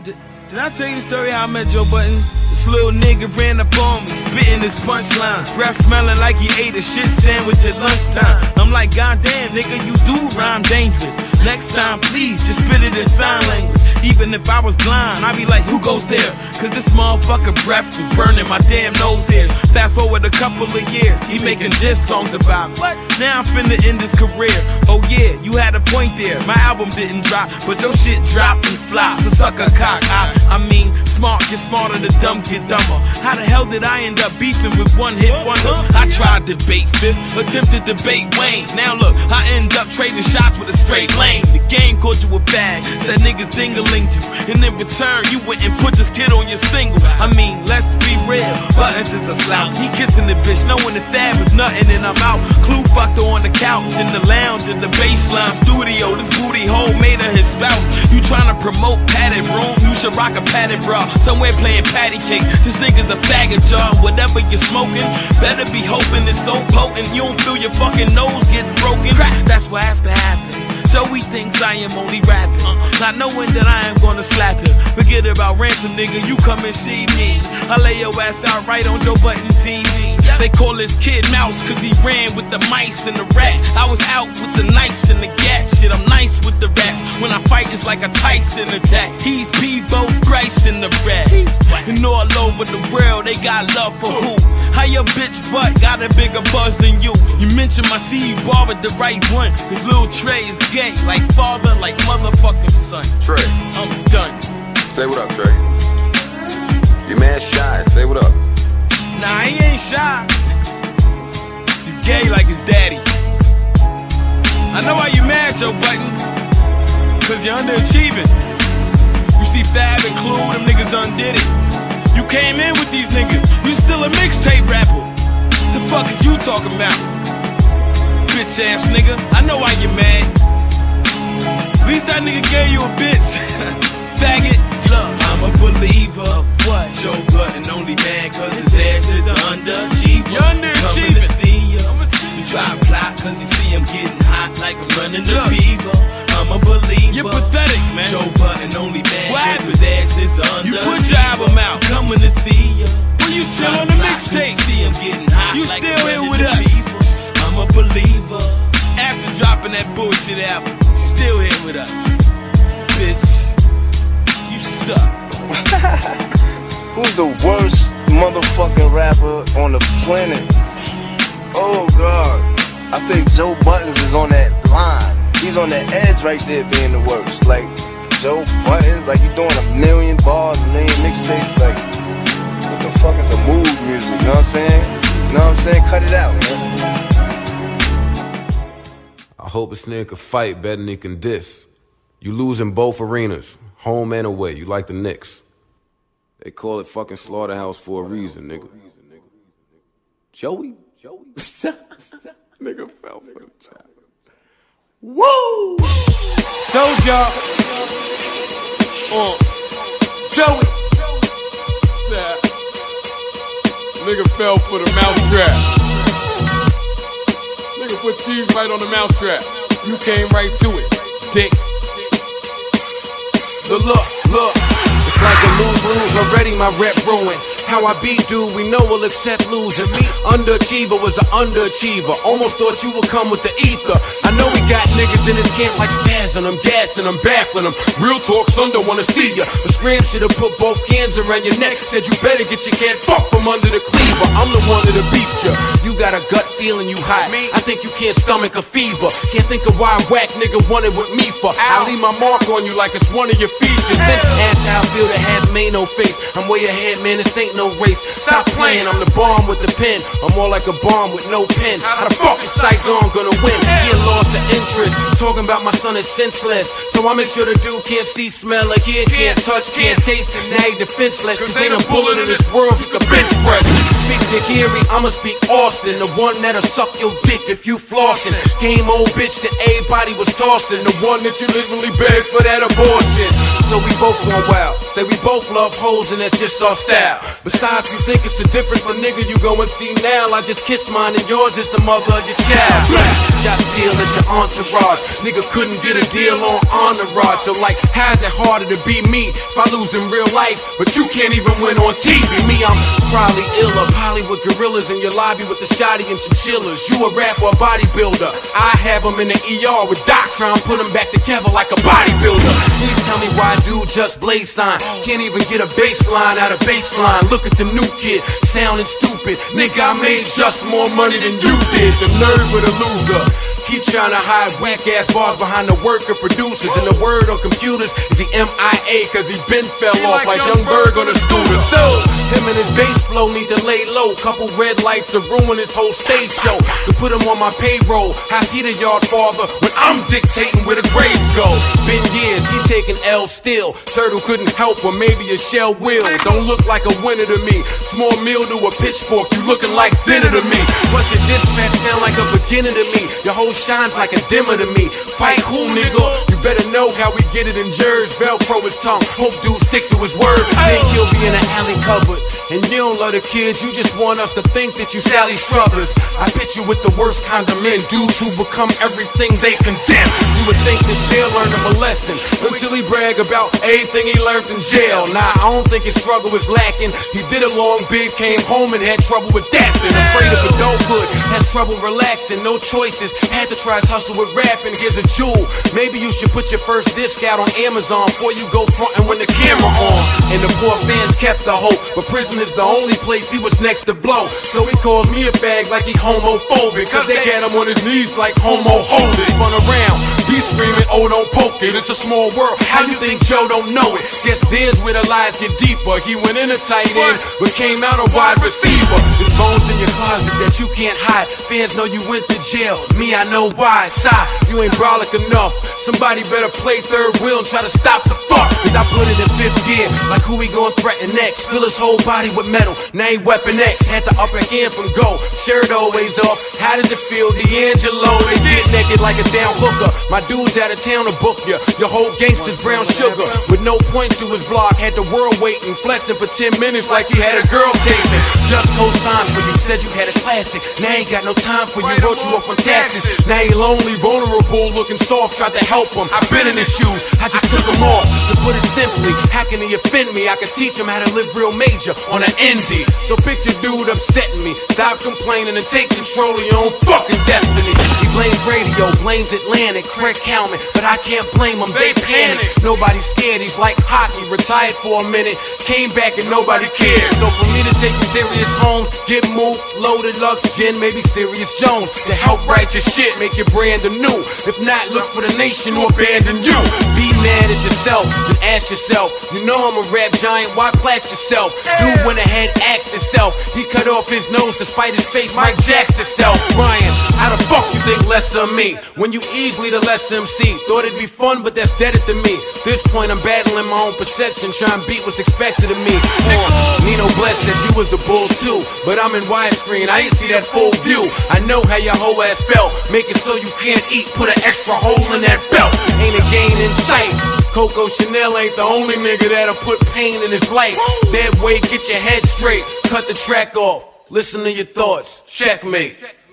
Did I tell you the story how I met Joe Budden? This little nigga ran up on me, spitting his punchline. Breath smelling like he ate a shit sandwich at lunchtime. I'm like, goddamn, nigga, you do rhyme dangerous. Next time, please, just spit it in sign language. Even if I was blind, I'd be like, who goes there? Cause this motherfucker breath was burning my damn nose here. Fast forward a couple of years, he making diss songs about what? Now I'm finna end his career. Oh yeah, you had a point there. My album didn't drop, but your shit dropped and flopped. So suck a cock. I mean, smart get smarter, the dumb get dumber. How the hell did I end up beefing with one hit wonder? I tried to debate Fifth, attempted to debate Wayne. Now look, I end up trading shots with a straight lane. The game called you a bag, said niggas ding-a-linged you, and in return you went and put this kid on your single. I mean, let's be real, Buttons is a slouch. He kissing the bitch, knowing the fab was nothing, and I'm out. Clue fucked her on the couch, in the lounge, in the baseline studio. This booty hole made her his spouse. You tryna promote padded room? You should rock a padded bra. Somewhere playing patty cake. This nigga's a faggot jar. Whatever you're smoking, better be hoping it's so potent you don't feel your fucking nose getting broken. That's what has to happen. Joey thinks I am only rapping, not knowing that I am gonna slap him. Forget about ransom, nigga, you come and see me. I lay your ass out right on Joe Budden TV. They call this kid Mouse cause he ran with the mice and the rats. I was out with the knives and the gat shit, I'm nice with the rats. When I fight it's like a Tyson attack. He's Peebo Bryce in the rat. And all over the world they got love for who? How your bitch butt got a bigger buzz than you? You mentioned my C, you borrowed the right one. His little Trey is gay, like father, like motherfucking son. Trey, I'm done. Say what up, Trey. Your man shy, say what up. Nah, he ain't shy. He's gay like his daddy. I know why you mad, Joe Budden. Cause you're underachieving. You see Fab and Clue, them niggas done did it. You came in with these niggas, you still a mixtape rapper. The fuck is you talking about? Bitch ass nigga, I know why you mad. At least that nigga gave you a bitch. Faggot, look, I'm a believer of what? Joe Budden only mad cause his ass is an underachiever. You're underachieving. Coming to see ya. You try to plot cause you see him getting hot like I'm running the fever. I'm a believer. You're pathetic, man. Joe Budden only mad cause his ass is an underachiever. You put your album out. Coming to see ya. Well, you still on the mixtape. See him getting hot. You like still here with us. I'm a believer. After dropping that bullshit album, you still here with us. Bitch, you suck. Who's the worst motherfucking rapper on the planet? Oh God, I think Joe Buttons is on that line. He's on that edge right there being the worst. Like Joe Buttons, like you doing 1,000,000 bars, 1,000,000 mixtapes. Like what the fuck is a mood music? You know what I'm saying? You know what I'm saying? Cut it out, man. I hope this nigga can fight better than he can diss. You lose in both arenas, home and away. You like the Knicks. They call it fucking slaughterhouse for a reason, nigga. Joey? Nigga fell for the trap. Woo! Told y'all. Joey. Nigga fell for the mousetrap. Nigga put cheese right on the mousetrap. You came right to it, dick. Look, it's like a lose-lose, already my rep ruined. How I beat dude, we know we'll accept losing. Me, underachiever was an underachiever. Almost thought you would come with the ether. I know we got niggas in this camp like spazzing them, gassing them, baffling them. Real talk, son don't wanna see ya. But Scram should've put both hands around your neck. Said you better get your can fuck from under the cleaver. I'm the one that'll beast ya. You got a gut feeling you hot. I think you can't stomach a fever. Can't think of why a whack nigga wanted with me for. I leave my mark on you like it's one of your features. Then ask how I feel to have made no face. I'm way ahead, man, this ain't no race. Stop playing, I'm the bomb with the pen. I'm more like a bomb with no pen. How the fuck is Saigon gonna win? He lost the interest. Talking about my son is senseless. So I make sure the dude can't see, smell, or hear, can't touch, can't taste. Now he defenseless. Cause ain't a bullet in this world you can bench press. Speak to Gary, I'ma speak Austin. The one that'll suck your dick if you flossing. Game old bitch that everybody was tossing. The one that you literally begged for that abortion. So we both going wild. Say we both love hoes and that's just our style. Besides, you think it's a difference, but nigga, you go and see now. I just kiss mine and yours is the mother of your child. Shot deal at your entourage. Nigga couldn't get a deal on Entourage. So like, how's it harder to be me if I lose in real life, but you can't even win on TV? Me, I'm probably iller. Hollywood gorillas in your lobby with the shoddy and chinchillas. You a rapper, a bodybuilder. I have them in the ER with Doc trying to put them back together like a bodybuilder. Please tell me why dude just blaze sign. Can't even get a baseline out of baseline. Look at the new kid, sounding stupid. Nigga, I made just more money than you did. The nerve of the loser. Keep trying to hide whack-ass bars behind the work of producers. And the word on computers is the MIA, cause he been fell off like Young Berg on a scooter. So, him and his bass flow need to lay low. Couple red lights will ruin his whole stage show. To put him on my payroll, how's he the yard father when I'm dictating where the grades go? Been years, he taking L still. Turtle couldn't help, or maybe a shell will. Don't look like a winner to me. Small meal to a pitchfork, you looking like dinner to me. Plus your diss track sound like a beginner to me. Your whole shines like a dimmer to me. Fight who, nigga? You better know how we get it in jers. Velcro his tongue, hope dude stick to his word. Think he'll be in an alley covered. And you don't love the kids, you just want us to think that you Sally Struthers. I pitch you with the worst kind of men, dudes who become everything they condemn. You would think that jail learned him a lesson until he brag about everything he learned in jail. Nah, I don't think his struggle was lacking. He did a long bid, came home and had trouble with that. Been afraid of adulthood, has trouble relaxing, no choices. Had to try his hustle with rapping. Here's a jewel. Maybe you should put your first disc out on Amazon before you go frontin' when the camera on. And the poor fans kept the hope, but prison is the only place he was next to blow. So he called me a fag like he homophobic, cause they had him on his knees like homo holders. Run around, he's screaming, oh don't poke it. It's a small world, how you think Joe don't know it? Guess there's where the lies get deeper. He went in a tight end, but came out a wide receiver. There's bones in your closet that you can't hide. Fans know you went to jail, me I know why. Sigh, you ain't brolic enough. Somebody better play third wheel and try to stop the fuck. Cause I put it in fifth gear, like who we gon' threaten next? Fill his whole body with metal, now he Weapon X. Had to up again from go, shirt always off. How did it feel, D'Angelo? They get naked like a down hooker. My dude's out of town to book ya. Your whole gangster's brown sugar. With no point to his vlog, had the world waiting. Flexing for 10 minutes like he had a girl taping. Just co-signed for you, said you had a classic. Now he got no time for you, wrote you off on taxes. Now he lonely, vulnerable, looking soft, tried to help him. I've been in his shoes, I just took him off. To put it simply, how can he offend me? I could teach him how to live real major on an indie. So picture dude upsetting me. Stop complaining and take control of your own fucking destiny. He blames radio, blames Atlantic, Craig Cowman, but I can't blame him, they panic. Nobody's scared, he's like hockey, retired for a minute, came back and nobody cared. So for me to take you serious homes, get moved, loaded Lux Gin, maybe Sirius Jones, to help write your shit, make your brand anew. If not, look for the nation who abandoned you. Be mad at yourself, then ask yourself, you know I'm a rap giant, why plax yourself? Dude went ahead, asked himself, he cut off his nose despite his face, Mike Jackson himself. Ryan, how the fuck you think less of me? When you easily the less MC. Thought it'd be fun, but that's dead to me. This point I'm battling my own perception, trying to beat what's expected of me. Nino Bless said you was the bull too, but I'm in widescreen, I ain't see that full view. I know how your whole ass felt, make it so you can't eat, put an extra hole in that belt. Ain't a gain in sight. Coco Chanel ain't the only nigga that'll put pain in his life. That way, get your head straight, cut the track off, listen to your thoughts, checkmate.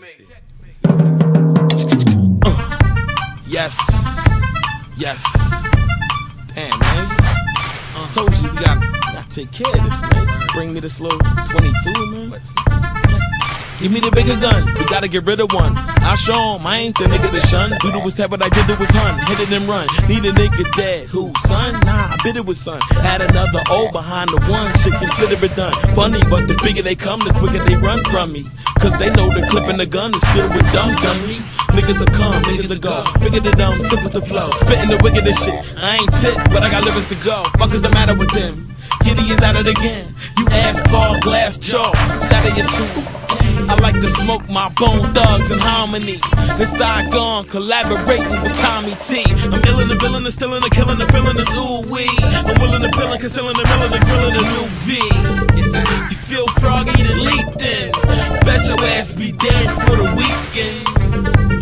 Yes, yes. Damn, man. I told you we gotta take care of this, man. Bring me this little 22, man. Give me the bigger gun, we gotta get rid of one. I show him, I ain't the nigga to shun. Doodle was head, what I did was hun. Hit it and run, need a nigga dead. Who, son? Nah, I bet it was son. Add another O behind the one, shit consider it done. Funny, but the bigger they come, the quicker they run from me. Cause they know the clip in the gun is filled with dumb dummies. Niggas will come, niggas will go. Figure the dumb, simple to flow. Spitting the wickedest shit. I ain't tit, but I got livers to go. Fuck is the matter with them? Giddy is at it again. You ass ball, glass jaw. Shatter your truth. I like to smoke my bone thugs in harmony. The Saigon collaborating with Tommy T. I'm ill in the villain, the still in the killing, the feeling is ooh wee. I'm willing to pill and concealing the mill the grilling the new V. You feel froggy and leaped in. Bet your ass be dead for the weekend.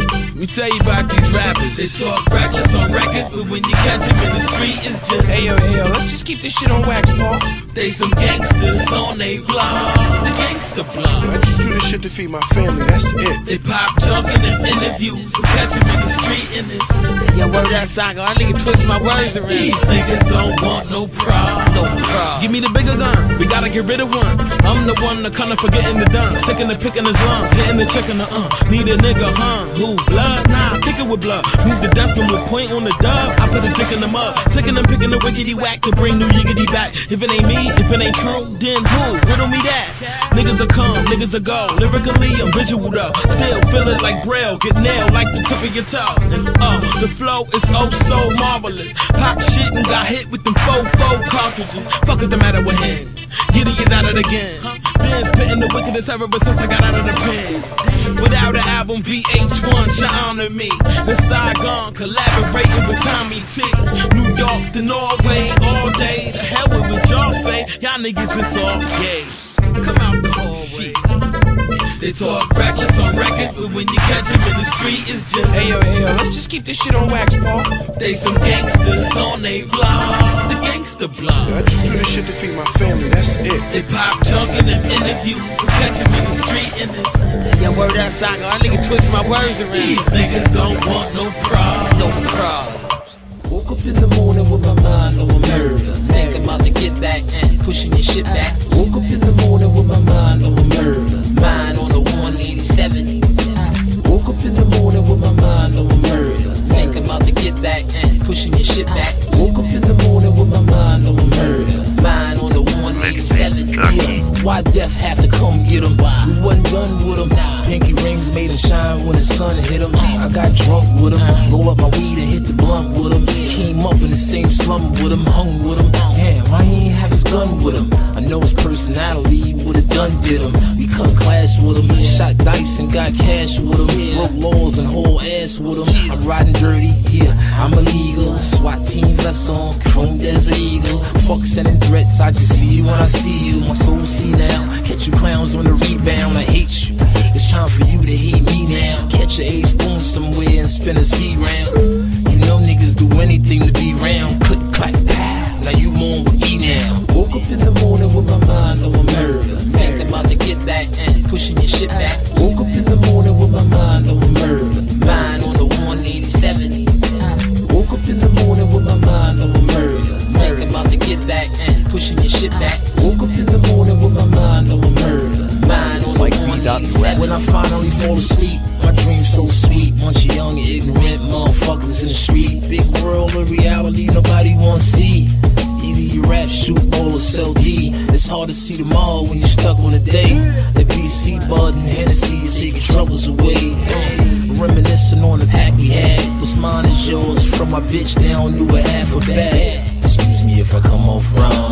me tell you about these rappers. They talk reckless on record, but when you catch them in the street, it's just Hey yo, let's just keep this shit on wax, Paul. They some gangsters on they block, the gangster block. I just do this shit to feed my family, that's it. They pop junk in them interviews, but catch them in the street and it's Yo, word up, Saga. I nigga twist my words around. These niggas don't want no problem. Give me the bigger gun, we gotta get rid of one. I'm the one that kinda forgetting the done. Sticking the pick in his lung, hitting the chick in the Need a nigga, Who? Blood? Nah, kick it with blood. Move the decimal point on the dub. I put his dick in the mud. Sicking and picking the wiggity whack to bring new yiggity back. If it ain't me, if it ain't true, then who? Riddle me that. Niggas are come, niggas are go. Lyrically, I'm visual though. Still feel it like braille. Get nailed like the tip of your toe. And the flow is oh so marvelous. Pop shit and got hit with them 4-4 cartridges. Fuck is the matter with him? Giddy is at it again. Been spitting the wickedest ever since I got out of the pen. Without an album, VH1 should honor me. The Saigon collaborating with Tommy T. New York to Norway all day. The hell with what y'all say. Y'all niggas just off gay. Come out the hallway. They talk reckless on record, but when you catch them in the street, it's just Hey yo, let's just keep this shit on wax, Paul. They some gangsters on they block, the gangster block. I just do this shit to feed my family, that's it. They pop junk in them interviews, but catch them in the street and it's Yo, word up, Saga. I nigga twist my words around. These niggas don't want no problem, no problem. Woke up in the morning with my mind on America. Thinking about to get back and pushing your shit back. Woke up in the morning with my mind on America. Mind on the 187. Woke up in the morning with my mind on America. Thinking about to get back and pushing your shit back. Woke up in the morning with my mind on America. Mind on the 187. Yeah. Why death have to come get him? We wasn't done with him. Pinky rings made him shine when the sun hit him. I got drunk with him. Roll up my weed and hit the blunt with him. Came up in the same slum with him. Hung with him. Damn, why he ain't have his gun with him? I know his personality would've done did him. We cut class with him. Shot dice and got cash with him. Broke laws and whole ass with him. I'm riding dirty, yeah, I'm illegal. SWAT team vest on, chrome desert eagle. Fuck sending threats, I just see you when I see you. My soul see now, catch you clowns on the rebound. I hate you, it's time for you to hate me now. Catch your ace spoon somewhere and spin his feet round. You know niggas do anything to be round. Click, clack, now you on with me now. Woke up in the morning with my mind on America. Thinking about to get back and pushing your shit back. Woke up in the morning with my mind on America. Mind on the 187. Woke up in the morning with my mind on America. Thinking about to get back and pushing your shit back. Woke up in the morning with my mind on America. Mind on the 187. When I finally fall asleep, my dreams so sweet. Bunch of young ignorant motherfuckers in the street. Big world of reality nobody wanna see. Either you rap, shoot, ball, or sell D. It's hard to see them all when you're stuck on a day. That BC Bud and Hennessy is taking troubles away. Reminiscing on the pack we had. What's mine is yours. From my bitch down to a half a bag. Excuse me if I come off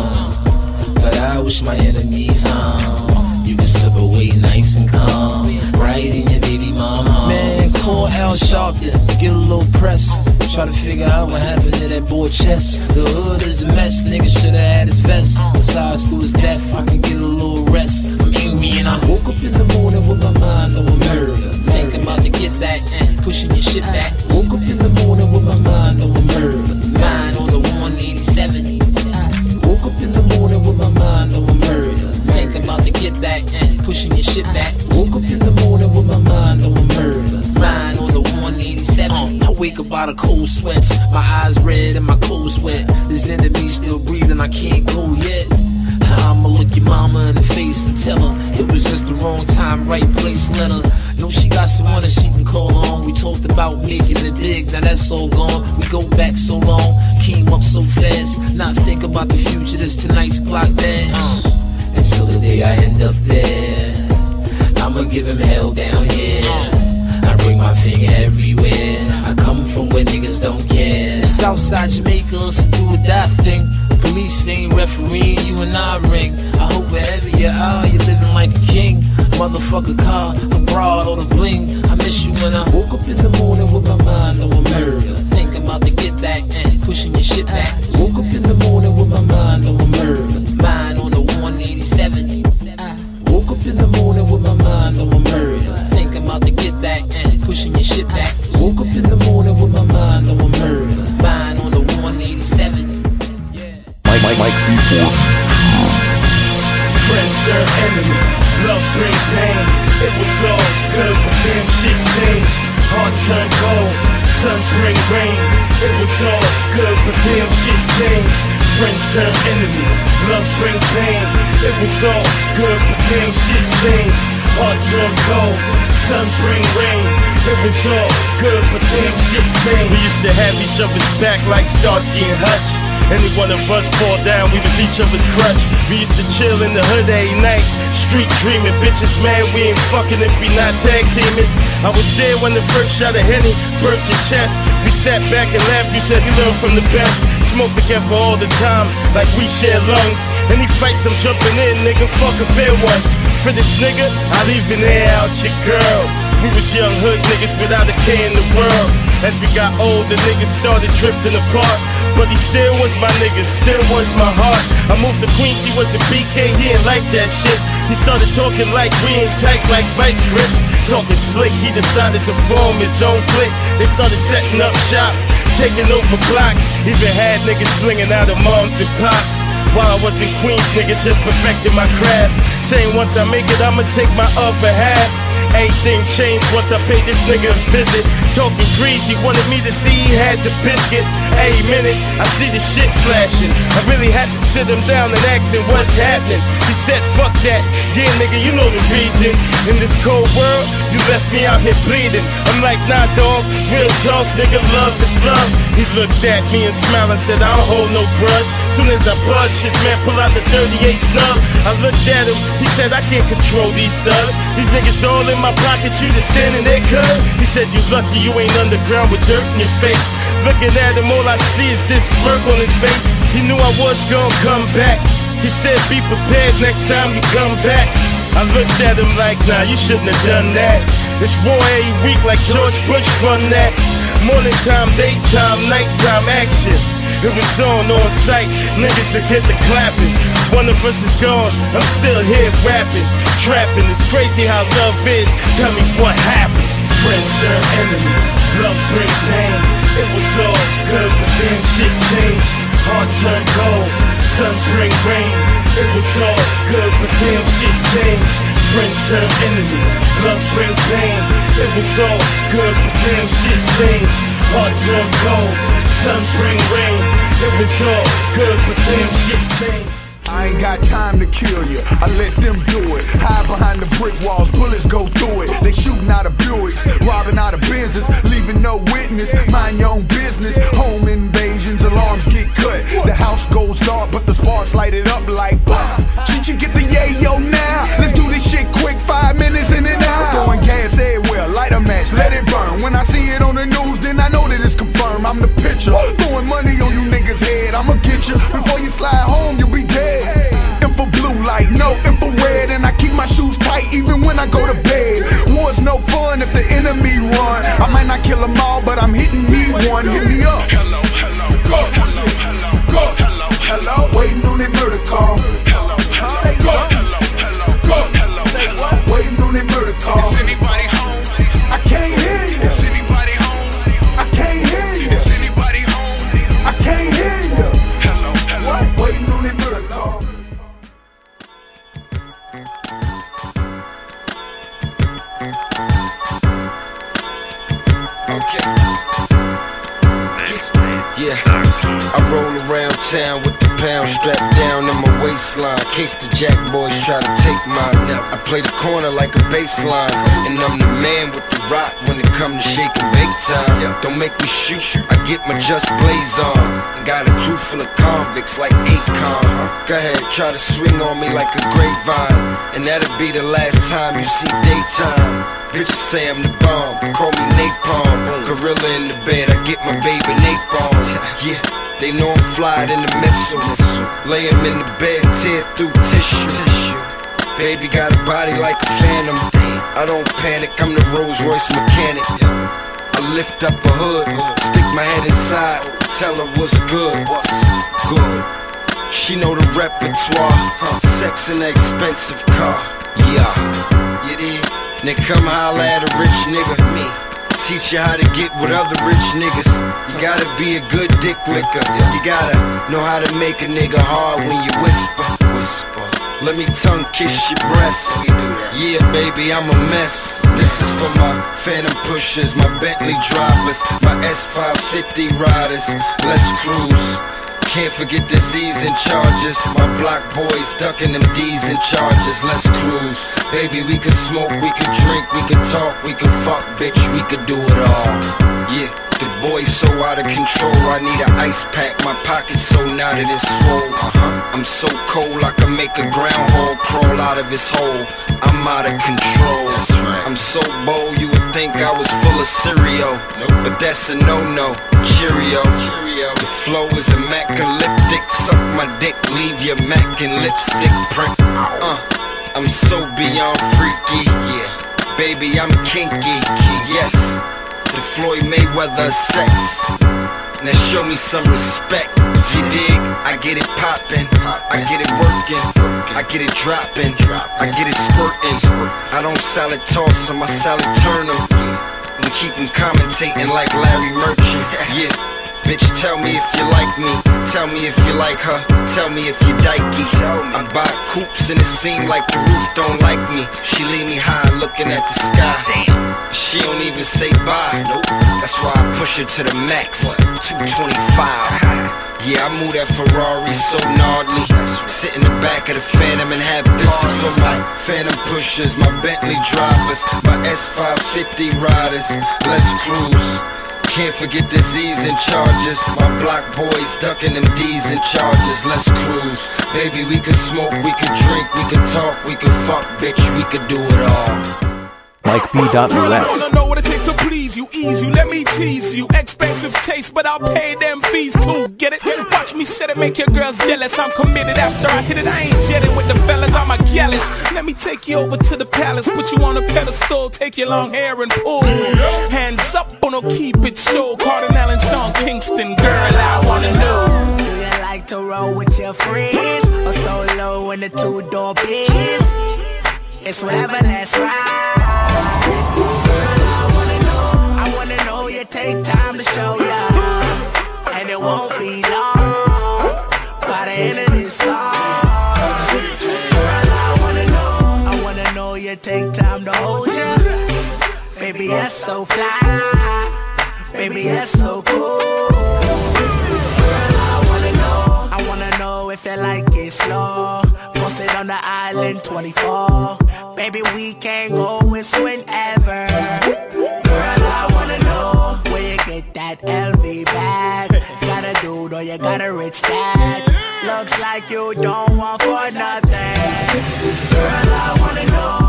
wrong, but I wish my enemies harm. You can slip away nice and calm, right in your baby mama. Man, call Al Sharpton, get a little press. Try to figure out what happened to that boy chest. The hood is a mess, nigga should've had his vest. Besides, through his death, I can get a little rest. I'm angry and I woke up in the morning with my mind on America. Thinking about to get back and pushing your shit back. Woke up in the morning with my mind on America. Mind on the 187. Woke up in the morning with my mind on America. Thinking about to get back and pushing your shit back. Woke up in the morning with my mind on America. Mind on the 187. I wake up out of cold sweats. My eyes red and my clothes wet. This enemy still breathing, I can't go yet. I'ma look your mama in the face and tell her it was just the wrong time, right place, let her know she got someone that she can call on. We talked about making it big, now that's all gone. We go back so long, came up so fast. Not think about the future, this tonight's block dash. Until the day I end up there, I'ma give him hell down here. I bring my finger everywhere. I come from where niggas don't care. It's Southside Jamaica, it's a do or die thing. Police ain't refereeing, you and I ring. I hope wherever you are, you're living like a king. Motherfucker car, abroad, or the bling. I miss you when I woke up in the morning with my mind on America. Thinking about to get back and pushing your shit back. Woke up in the morning with my mind on America. Mind on the 187. Woke up in the morning with my mind on America. Thinking about to get back and pushing your shit back. Woke before. Friends turn enemies, love bring pain. It was all good, but damn shit changed. Heart turned cold, sun bring rain. It was all good, but damn shit changed. Friends turn enemies, love bring pain. It was all good, but damn shit changed. Heart turned cold, sun bring rain. It was all good, but damn shit changed. We used to have each other's back like Starsky and Hutch. Any one of us fall down, we was each other's crutch. We used to chill in the hood every night, street dreaming. Bitches mad, we ain't fucking if we not tag teaming. I was there when the first shot of Henny burnt your chest. We sat back and laughed, you said we learned from the best. Smoke together all the time, like we share lungs. Any fights I'm jumping in, nigga, fuck a fair one. For this nigga, I'll even air out your girl. We was young hood niggas without a care in the world. As we got older, niggas started drifting apart. But he still was my nigga, still was my heart. I moved to Queens, he was a BK, he ain't like that shit. He started talking like we ain't tight like vice grips. Talking slick, he decided to form his own clique. They started setting up shop, taking over blocks. Even had niggas slinging out of moms and pops. While I was in Queens, nigga, just perfecting my craft. Saying once I make it, I'ma take my other half. Everything changed once I paid this nigga a visit. Talking greasy, wanted me to see he had the biscuit. Every minute, I see the shit flashing. I really had to sit him down and ask him what's happening. He said, fuck that, yeah nigga, you know the reason. In this cold world, you left me out here bleeding. I'm like, nah dog, real talk, nigga, love is love. He looked at me and smiled and said, I don't hold no grudge. Soon as I budge, his man pull out the 38 snub. I looked at him, he said, I can't control these thugs. These niggas all in my pocket, you just standing there, cuz. He said, you lucky you ain't underground with dirt in your face. Looking at him, all I see is this smirk on his face. He knew I was gonna come back. He said, be prepared next time you come back. I looked at him like, nah, you shouldn't have done that. It's war every week like George Bush run that. Morning time, daytime, nighttime action. It was on sight, niggas that get the clapping. One of us is gone, I'm still here rapping, trapping. It's crazy how love is, tell me what happened. Friends turn enemies, love bring pain. It was all good, but damn shit changed. Heart turned cold, sun bring rain. It was all good, but damn shit changed. Friends turn enemies, love bring pain. It was all good, but damn shit changed. Heart turned cold, sun bring rain. It was all good, but damn shit changed. I ain't got time to kill you, I let them do it. Hide behind the brick walls, bullets go through it. They shooting out of Buicks, robbing out of Benzes, leaving no witness. Mind your own business, home invasions, alarms get cut. The house goes dark, but the sparks light it up like Chichi, get the yayo now. Let's do this shit quick, 5 minutes in and out. Throwing gas everywhere, light a match, let it burn. When I see it on the news, then I know that it's confirmed. I'm the picture, throwing money on you niggas' head. I'ma get you, before you slide home, you'll be dead. Infra blue light, no infrared, and I keep my shoes tight even when I go to bed. War's no fun if the enemy run. I might not kill them all, but I'm hitting me one. Hit me up. Hello, hello, go, hello, hello, go, hello, hello. Waiting on that murder call. Hello, hello, say go, hello, hello, go, hello, say what? Waiting on that murder call. Is anybody home? I can't hear you. Is anybody home? I can't hear you. Is anybody home? I can't hear you. Hello, hello. Waiting on that murder call. Yeah, I roll around town with the pound strapped down in my waistline. Case the jack boys try to take mine. I play the corner like a baseline, and I'm the man with the rock when it come to shake and bake time. Don't make me shoot, I get my just blaze on. And got a crew full of convicts like Akon. Go ahead, try to swing on me like a grapevine, and that'll be the last time you see daytime. Bitches say I'm the bomb, call me Napalm. Gorilla in the bed, I get my baby napalm. Yeah, they know I'm fly in the missile. Lay him in the bed, tear through tissue. Baby got a body like a phantom. I don't panic, I'm the Rolls Royce mechanic. I lift up a hood, stick my head inside, tell her what's good. Good. She know the repertoire, sex in an expensive car. Yeah, you did. Nigga come holla at a rich nigga, me. teach you how to get with other rich niggas. You gotta be a good dick licker. You gotta know how to make a nigga hard when you whisper. Let me tongue kiss your breast. Yeah, baby, I'm a mess. This is for my Phantom pushers, my Bentley drivers, my S550 riders. Let's cruise. Can't forget the Z's and charges. My block boys ducking them D's and charges. Let's cruise. Baby, we could smoke, we could drink, we could talk, we could fuck, bitch, we could do it all. Yeah, the boy's so out of control, I need an ice pack. My pocket's so knotted it's swole. I'm so cold I can make a groundhog crawl out of his hole. I'm out of control. I'm so bold you would think I was full of cereal, but that's a no-no. Cheerio. The flow is immaculate. Suck my dick, leave your Mac and lipstick print. I'm so beyond freaky. Yeah, baby, I'm kinky. Yes, the Floyd Mayweather sex. Now show me some respect. You dig? I get it poppin', I get it working, I get it dropping, I get it squirting. I don't salad toss 'em, I salad turn 'em. And keep 'em commentating like Larry Merchant. Yeah, bitch, tell me if you like me, tell me if you like her, tell me if you dykey. I buy coops and it seem like the roof don't like me. She leave me high looking at the sky. Damn, she don't even say bye. Nope, that's why I push her to the max. 225. Yeah, I move that Ferrari so gnarly. Sit in the back of the Phantom and have parties. For my Phantom pushers, my Bentley drivers, my S550 riders. Let's cruise. Can't forget the Z's and charges. My block boys ducking them D's and charges. Let's cruise. Baby, we could smoke, we could drink, we could talk, we could fuck, bitch, we could do it all. Mike B. Girl, I Relax. wanna know what it takes to please you, ease you, let me tease you. Expensive taste, but I'll pay them fees too. Get it? Watch me set it, make your girls jealous. I'm committed after I hit it. I ain't jetting with the fellas, I'm a gallus. Let me take you over to the palace, put you on a pedestal, take your long hair and pull. Hands up on no keep it show. Cardinal and Sean Kingston, girl, I wanna know. Do you like to roll with your friends or solo in the two-door biz? It's whatever, let's ride. I wanna know you take time to show ya, and it won't be long by the end of this song. Girl, I wanna know you take time to hold ya. Baby, that's so fly. Baby, that's so cool. Girl, I wanna know if you like it slow. Posted on the island 24. Baby, we can go with whenever. Girl, I wanna know where you get that LV bag. Got a dude or you got a rich dad. Looks like you don't want for nothing. Girl, I wanna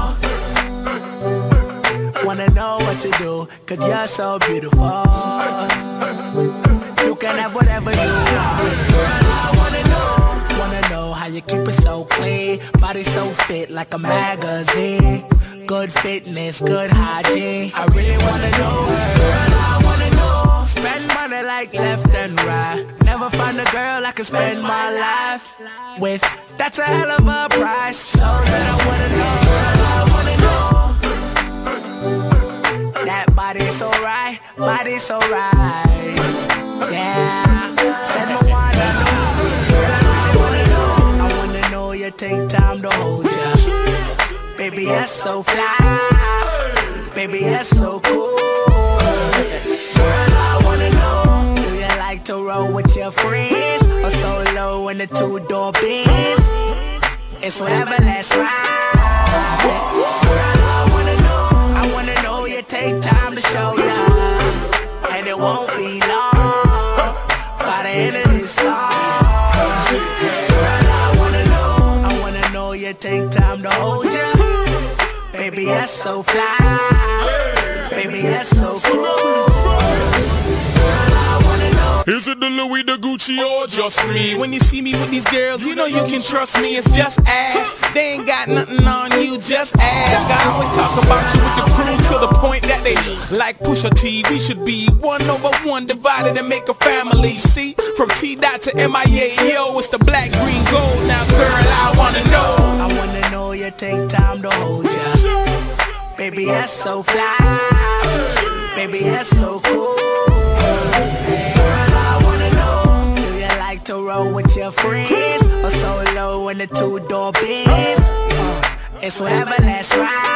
know what to do, 'cause you're so beautiful. You can have whatever you want. Girl, I wanna know how you keep it so clean. Body so fit like a magazine. Good fitness, good hygiene. I really wanna know, girl, I wanna know. Spend money like left and right. Never find a girl I can spend my life with. That's a hell of a price. Shows that I wanna know, girl, I wanna know. That body's so right, body's so right. Yeah, said my wanna know, girl, I really wanna know. I wanna know you take time to hold ya. Baby, that's so fly. Baby, that's so cool. Girl, I wanna know, do you like to roll with your friends or solo in the two-door biz? It's whatever, let's ride. Girl, I wanna know you take time to show ya, and it won't be long by the end of this song. Girl, I wanna know you take time to hold ya. Baby, that's so fly. Baby, that's so cool. Is it the Louis, the Gucci, or just me? When you see me with these girls, you know you can trust me. It's just ask. They ain't got nothing on you, just ask. I always talk about you with the crew to the point that they like Pusha T. We should be 1/1 divided and make a family. See, from T-Dot to MIA, yo, it's the black, green, gold. Now, girl, I wanna know. I wanna know you take time to hold ya. Baby, that's so fly. baby, that's so cool. Girl, I wanna know, do you like to roll with your friends or solo in the two-door Benz? It's whatever, let's ride.